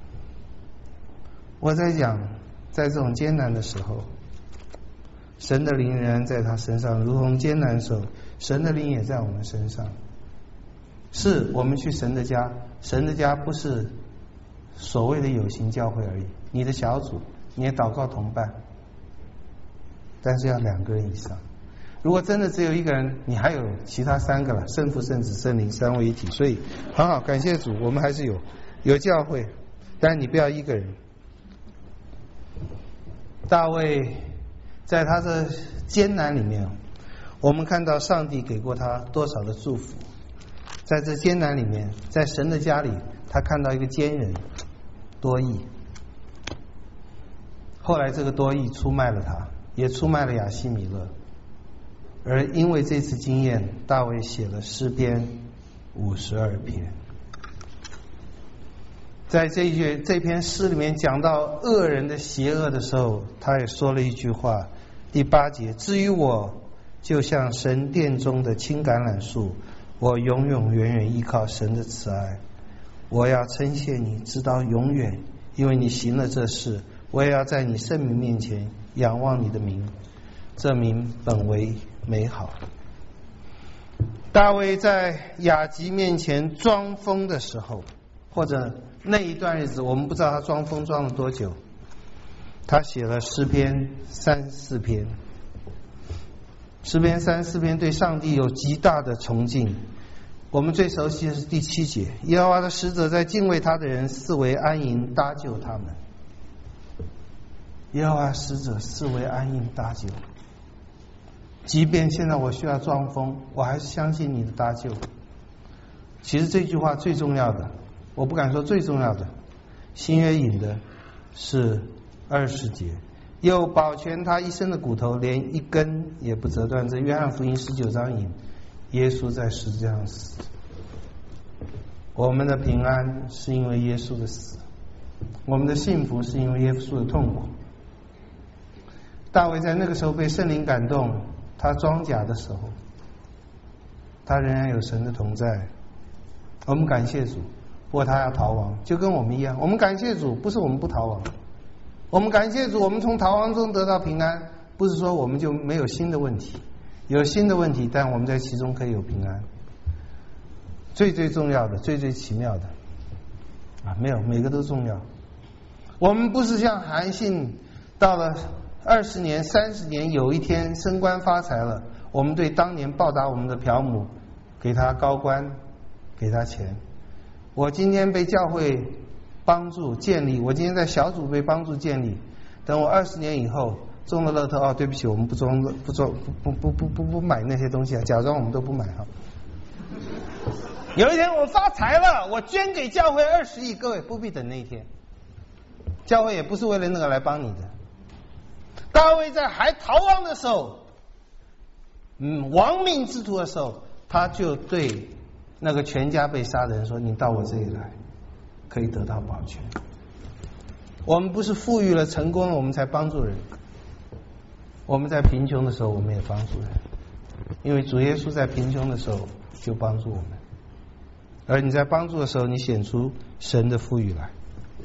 我在讲，在这种艰难的时候，神的灵仍然在他身上，如同艰难的时候，神的灵也在我们身上。是我们去神的家，神的家不是所谓的有形教会而已，你的小组，你的祷告同伴，但是要两个人以上。如果真的只有一个人，你还有其他三个了，圣父、圣子、圣灵三位一体。所以很好，感谢主，我们还是有有教会，但你不要一个人。大卫在他的艰难里面，我们看到上帝给过他多少的祝福。在这艰难里面，在神的家里，他看到一个奸人多益。后来这个多益出卖了他，也出卖了亚希米勒。而因为这次经验，大卫写了诗篇五十二篇。在这一句这篇诗里面讲到恶人的邪恶的时候，他也说了一句话，第八节：至于我，就像神殿中的青橄榄树，我永永远远依靠神的慈爱。我要称谢你，直到永远，因为你行了这事。我也要在你圣名面前仰望你的名，这名本为美好。大卫在雅吉面前装疯的时候，或者那一段日子，我们不知道他装疯装了多久，他写了诗篇三四篇。 诗篇三十四篇对上帝有极大的崇敬。我们最熟悉的是第七节，耶和华的使者在敬畏他的人四围安营搭救他们。耶和华使者四围安营搭救，即便现在我需要撞风，我还是相信你的搭救。其实这句话最重要的，我不敢说最重要的，新约引的是二十节，又保全他一生的骨头，连一根也不折断。这约翰福音十九章引耶稣在十字架上死，我们的平安是因为耶稣的死，我们的幸福是因为耶稣的痛苦。大卫在那个时候被圣灵感动，他装甲的时候，他仍然有神的同在。我们感谢主，不过他要逃亡，就跟我们一样。我们感谢主，不是我们不逃亡，我们感谢主，我们从逃亡中得到平安，不是说我们就没有新的问题，有新的问题，但我们在其中可以有平安。最最重要的，最最奇妙的啊，没有，每个都重要。我们不是像韩信到了二十年、三十年，有一天升官发财了，我们对当年报答我们的朴母，给他高官，给他钱。我今天被教会帮助建立，我今天在小组被帮助建立，等我二十年以后中了乐透，哦，对不起，我们不中不中不不不不不买那些东西啊，假装我们都不买哈。有一天我发财了，我捐给教会二十亿，各位不必等那一天，教会也不是为了那个来帮你的。大卫在还逃亡的时候，嗯，亡命之徒的时候，他就对那个全家被杀的人说：“你到我这里来，可以得到保全。”我们不是富裕了、成功了，我们才帮助人。我们在贫穷的时候，我们也帮助人，因为主耶稣在贫穷的时候就帮助我们。而你在帮助的时候，你显出神的富裕来。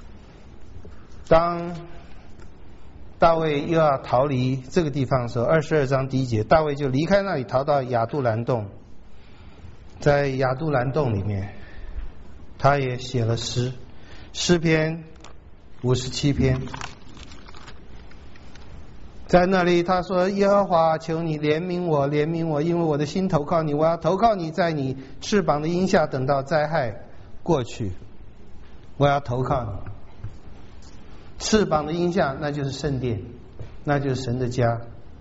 当大卫又要逃离这个地方的时候，二十二章第一节，大卫就离开那里，逃到亚杜兰洞。在亚杜兰洞里面，他也写了诗，诗篇五十七篇。在那里他说：“耶和华，求你怜悯我，怜悯我，因为我的心投靠你，我要投靠你，在你翅膀的荫下，等到灾害过去。我要投靠你。”翅膀的荫下，那就是圣殿，那就是神的家。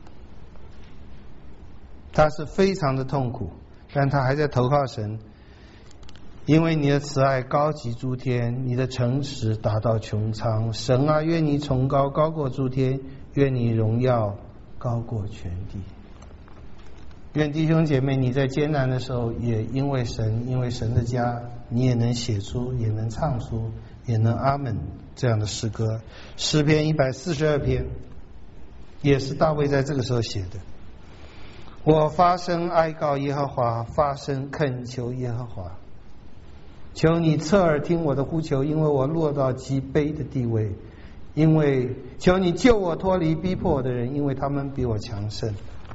他是非常的痛苦，但他还在投靠神，因为你的慈爱高及诸天，你的诚实达到穹苍。神啊，愿你崇高高过诸天，愿你荣耀高过全地。愿弟兄姐妹，你在艰难的时候，也因为神，因为神的家，你也能写出，也能唱出，也能阿门这样的诗歌。诗篇一百四十二篇也是大卫在这个时候写的。我发声哀告耶和华，发声恳求耶和华，求你侧耳听我的呼求，因为我落到极卑的地位，因为求你救我脱离逼迫我的人，因为他们比我强盛。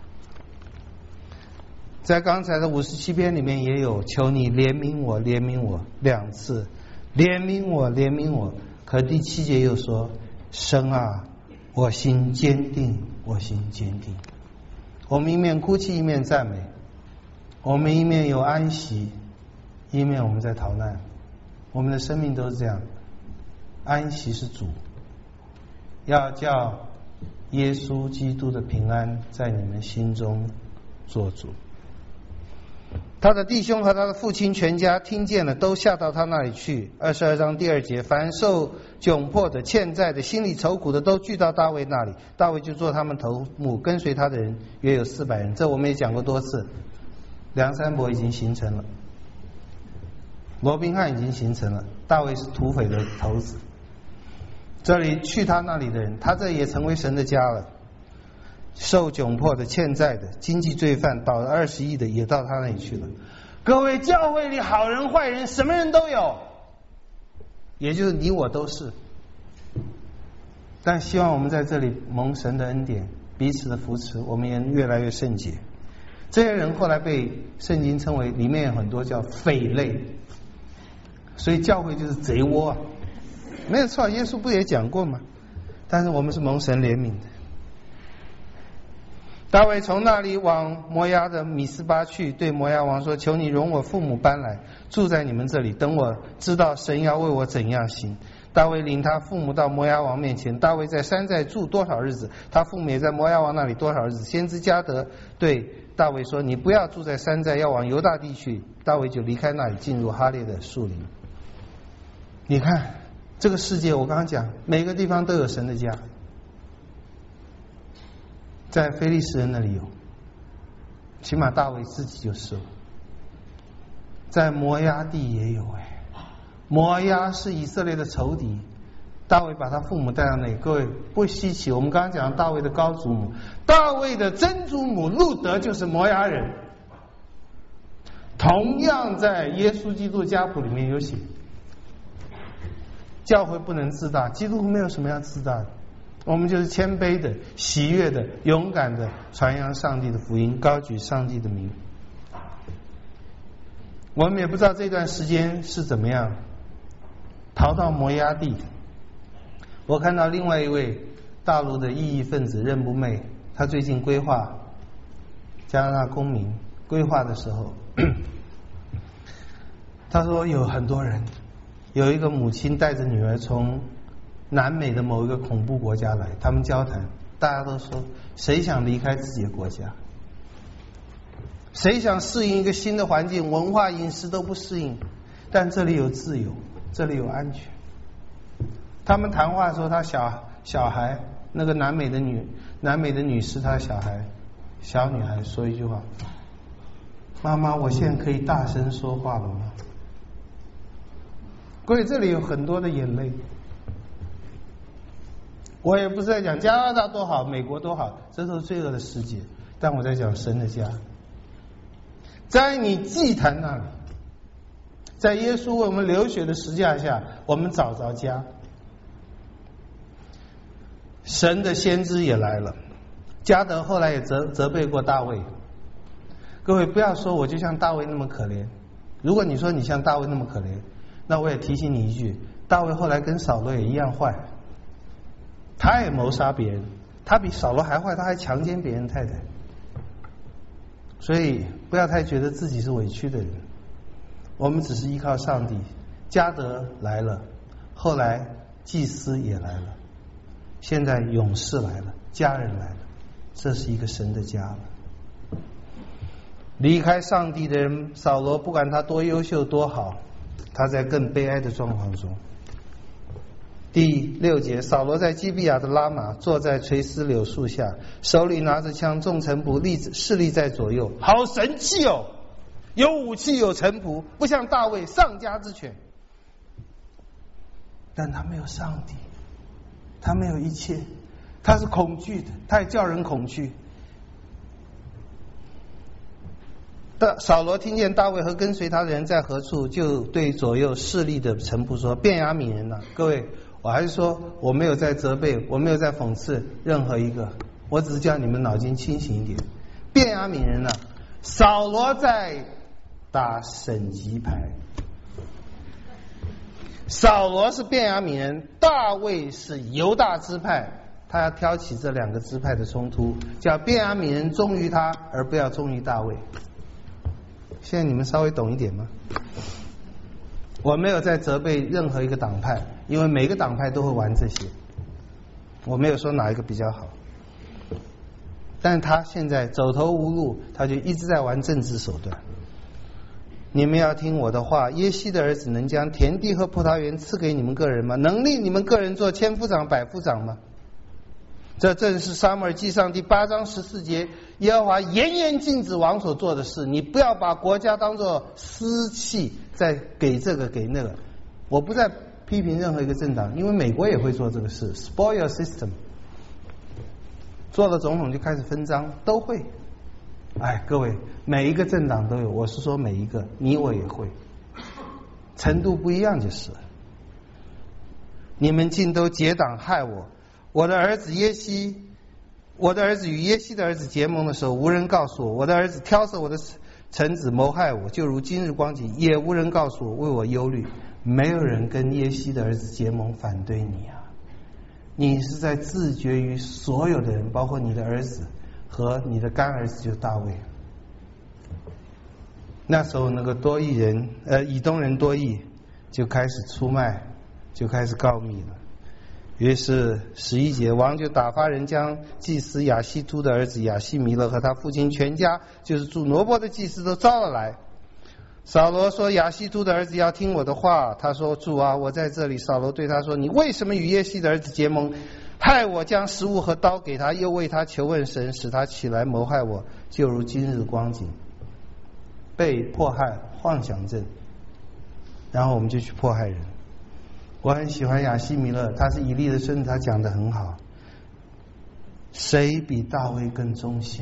在刚才的五十七篇里面也有求你怜悯我，怜悯我两次，怜悯我，怜悯我。可第七节又说：神啊，我心坚定，我心坚定。我们一面哭泣，一面赞美；我们一面有安息，一面我们在逃难。我们的生命都是这样。安息是主，要叫耶稣基督的平安在你们心中做主。他的弟兄和他的父亲全家听见了，都下到他那里去。二十二章第二节，凡受窘迫的、欠债的、心里愁苦的，都聚到大卫那里。大卫就做他们头目，跟随他的人约有四百人。这我们也讲过多次。梁山伯已经形成了，罗宾汉已经形成了，大卫是土匪的头子。这里去他那里的人，他这也成为神的家了。受窘迫的、欠债的、经济罪犯，倒了二十亿的也到他那里去了。各位，教会里好人坏人什么人都有，也就是你我都是。但希望我们在这里蒙神的恩典，彼此的扶持，我们也越来越圣洁。这些人后来被圣经称为，里面有很多叫匪类，所以教会就是贼窝啊，没有错，耶稣不也讲过吗？但是我们是蒙神怜悯的。 大卫从那里往摩押的米斯巴去，对摩押王说：求你容我父母搬来，住在你们这里，等我知道神要为我怎样行。大卫领他父母到摩押王面前。大卫在山寨住多少日子，他父母也在摩押王那里多少日子。先知加得对大卫说：你不要住在山寨，要往犹大地去。大卫就离开那里，进入哈列的树林。你看这个世界，我刚刚讲每个地方都有神的家，在非利士人那里有，起码大卫自己就是了。在摩押地也有。哎，摩押是以色列的仇敌，大卫把他父母带到那里。各位不稀奇，我们刚刚讲大卫的高祖母，大卫的曾祖母路德就是摩押人，同样在耶稣基督家谱里面有写。教会不能自大，基督没有什么要自大的，我们就是谦卑的、喜悦的、勇敢的传扬上帝的福音，高举上帝的名。我们也不知道这段时间是怎么样，逃到摩押地。我看到另外一位大陆的异议分子任不寐，他最近规划加拿大公民规划的时候，他说有很多人，有一个母亲带着女儿从南美的某一个恐怖国家来，他们交谈，大家都说谁想离开自己的国家，谁想适应一个新的环境，文化饮食都不适应，但这里有自由，这里有安全。他们谈话说，他小小孩那个南美的女南美的女士，她小孩小女孩说一句话：妈妈，我现在可以大声说话了吗？各位，这里有很多的眼泪。我也不是在讲加拿大多好，美国多好，这都是罪恶的世界，但我在讲神的家。在你祭坛那里，在耶稣为我们流血的十字架下，我们找着家。神的先知也来了，加德后来也责责备过大卫。各位不要说我就像大卫那么可怜，如果你说你像大卫那么可怜，那我也提醒你一句，大卫后来跟扫罗也一样坏，他也谋杀别人，他比扫罗还坏，他还强奸别人太太。所以不要太觉得自己是委屈的人，我们只是依靠上帝。加德来了，后来祭司也来了，现在勇士来了，家人来了，这是一个神的家了。离开上帝的人，扫罗不管他多优秀多好，他在更悲哀的状况中。第六节，扫罗在基比亚的拉玛坐在垂丝柳树下，手里拿着枪，众臣仆立侍立在左右，好神气哦！有武器有臣仆，不像大卫上家之犬。但他没有上帝，他没有一切，他是恐惧的，他也叫人恐惧。扫罗听见大卫和跟随他的人在何处，就对左右侍立的臣仆说：便雅悯人啊！各位，我还是说我没有在责备，我没有在讽刺任何一个，我只是叫你们脑筋清醒一点。便雅悯人啊！扫罗在打省级牌，扫罗是便雅悯人，大卫是犹大支派，他要挑起这两个支派的冲突，叫便雅悯人忠于他，而不要忠于大卫。现在你们稍微懂一点吗？我没有在责备任何一个党派，因为每个党派都会玩这些，我没有说哪一个比较好，但是他现在走投无路，他就一直在玩政治手段。你们要听我的话，耶西的儿子能将田地和葡萄园赐给你们个人吗？能立你们个人做千夫长百夫长吗？这正是撒母耳记上第八章十四节，耶和华严严禁止王所做的事。你不要把国家当作私器，再给这个给那个。我不再批评任何一个政党，因为美国也会做这个事 ，spoil your system。做了总统就开始分赃，都会。哎，各位，每一个政党都有，我是说每一个，你我也会，程度不一样就是。你们尽都结党害我。我的儿子耶西，我的儿子与耶西的儿子结盟的时候，无人告诉我；我的儿子挑唆我的臣子谋害我，就如今日光景，也无人告诉我，为我忧虑。没有人跟耶西的儿子结盟反对你啊！你是在自绝于所有的人，包括你的儿子， 和你的干儿子就是大卫。那时候那个多益人，呃，以东人多益就开始出卖，就开始告密了。于是十一节，王就打发人将祭司亚希突的儿子亚希弥勒和他父亲全家，就是住挪波的祭司都招了来。扫罗说：亚希突的儿子要听我的话。他说：主啊，我在这里。扫罗对他说：你为什么与耶西的儿子结盟，害我将食物和刀给他，又为他求问神，使他起来谋害我，就如今日光景。被迫害，幻想症，然后我们就去迫害人。我很喜欢亚希弥勒，他是以利的孙子，他讲得很好。谁比大卫更忠心？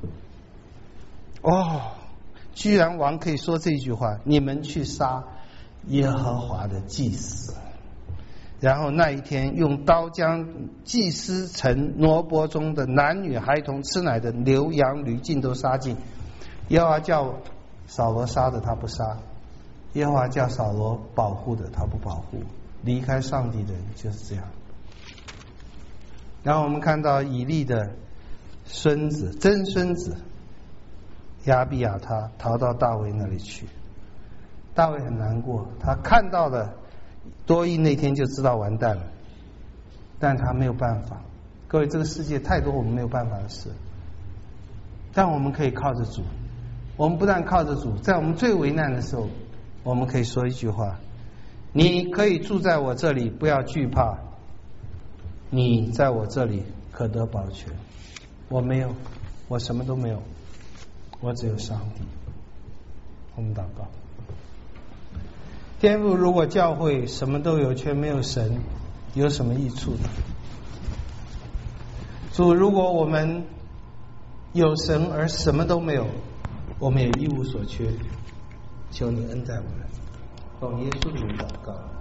哦，居然王可以说这句话：你们去杀耶和华的祭司。然后那一天用刀将祭司城挪波中的男女孩童、吃奶的牛羊驴尽都杀尽。耶和华叫扫罗杀的他不杀，耶和华叫扫罗保护的他不保护。离开上帝的人就是这样。然后我们看到以利的孙子曾孙子亚比亚他逃到大卫那里去。大卫很难过，他看到了多益那天就知道完蛋了，但他没有办法。各位，这个世界太多我们没有办法的事，但我们可以靠着主。我们不但靠着主，在我们最为难的时候，我们可以说一句话：你可以住在我这里，不要惧怕，你在我这里可得保全。我没有，我什么都没有，我只有上帝。我们祷告。天父，如果教会什么都有却没有神，有什么益处呢？主，如果我们有神而什么都没有，我们也一无所缺，求你恩待我们。奉耶稣的名祷告。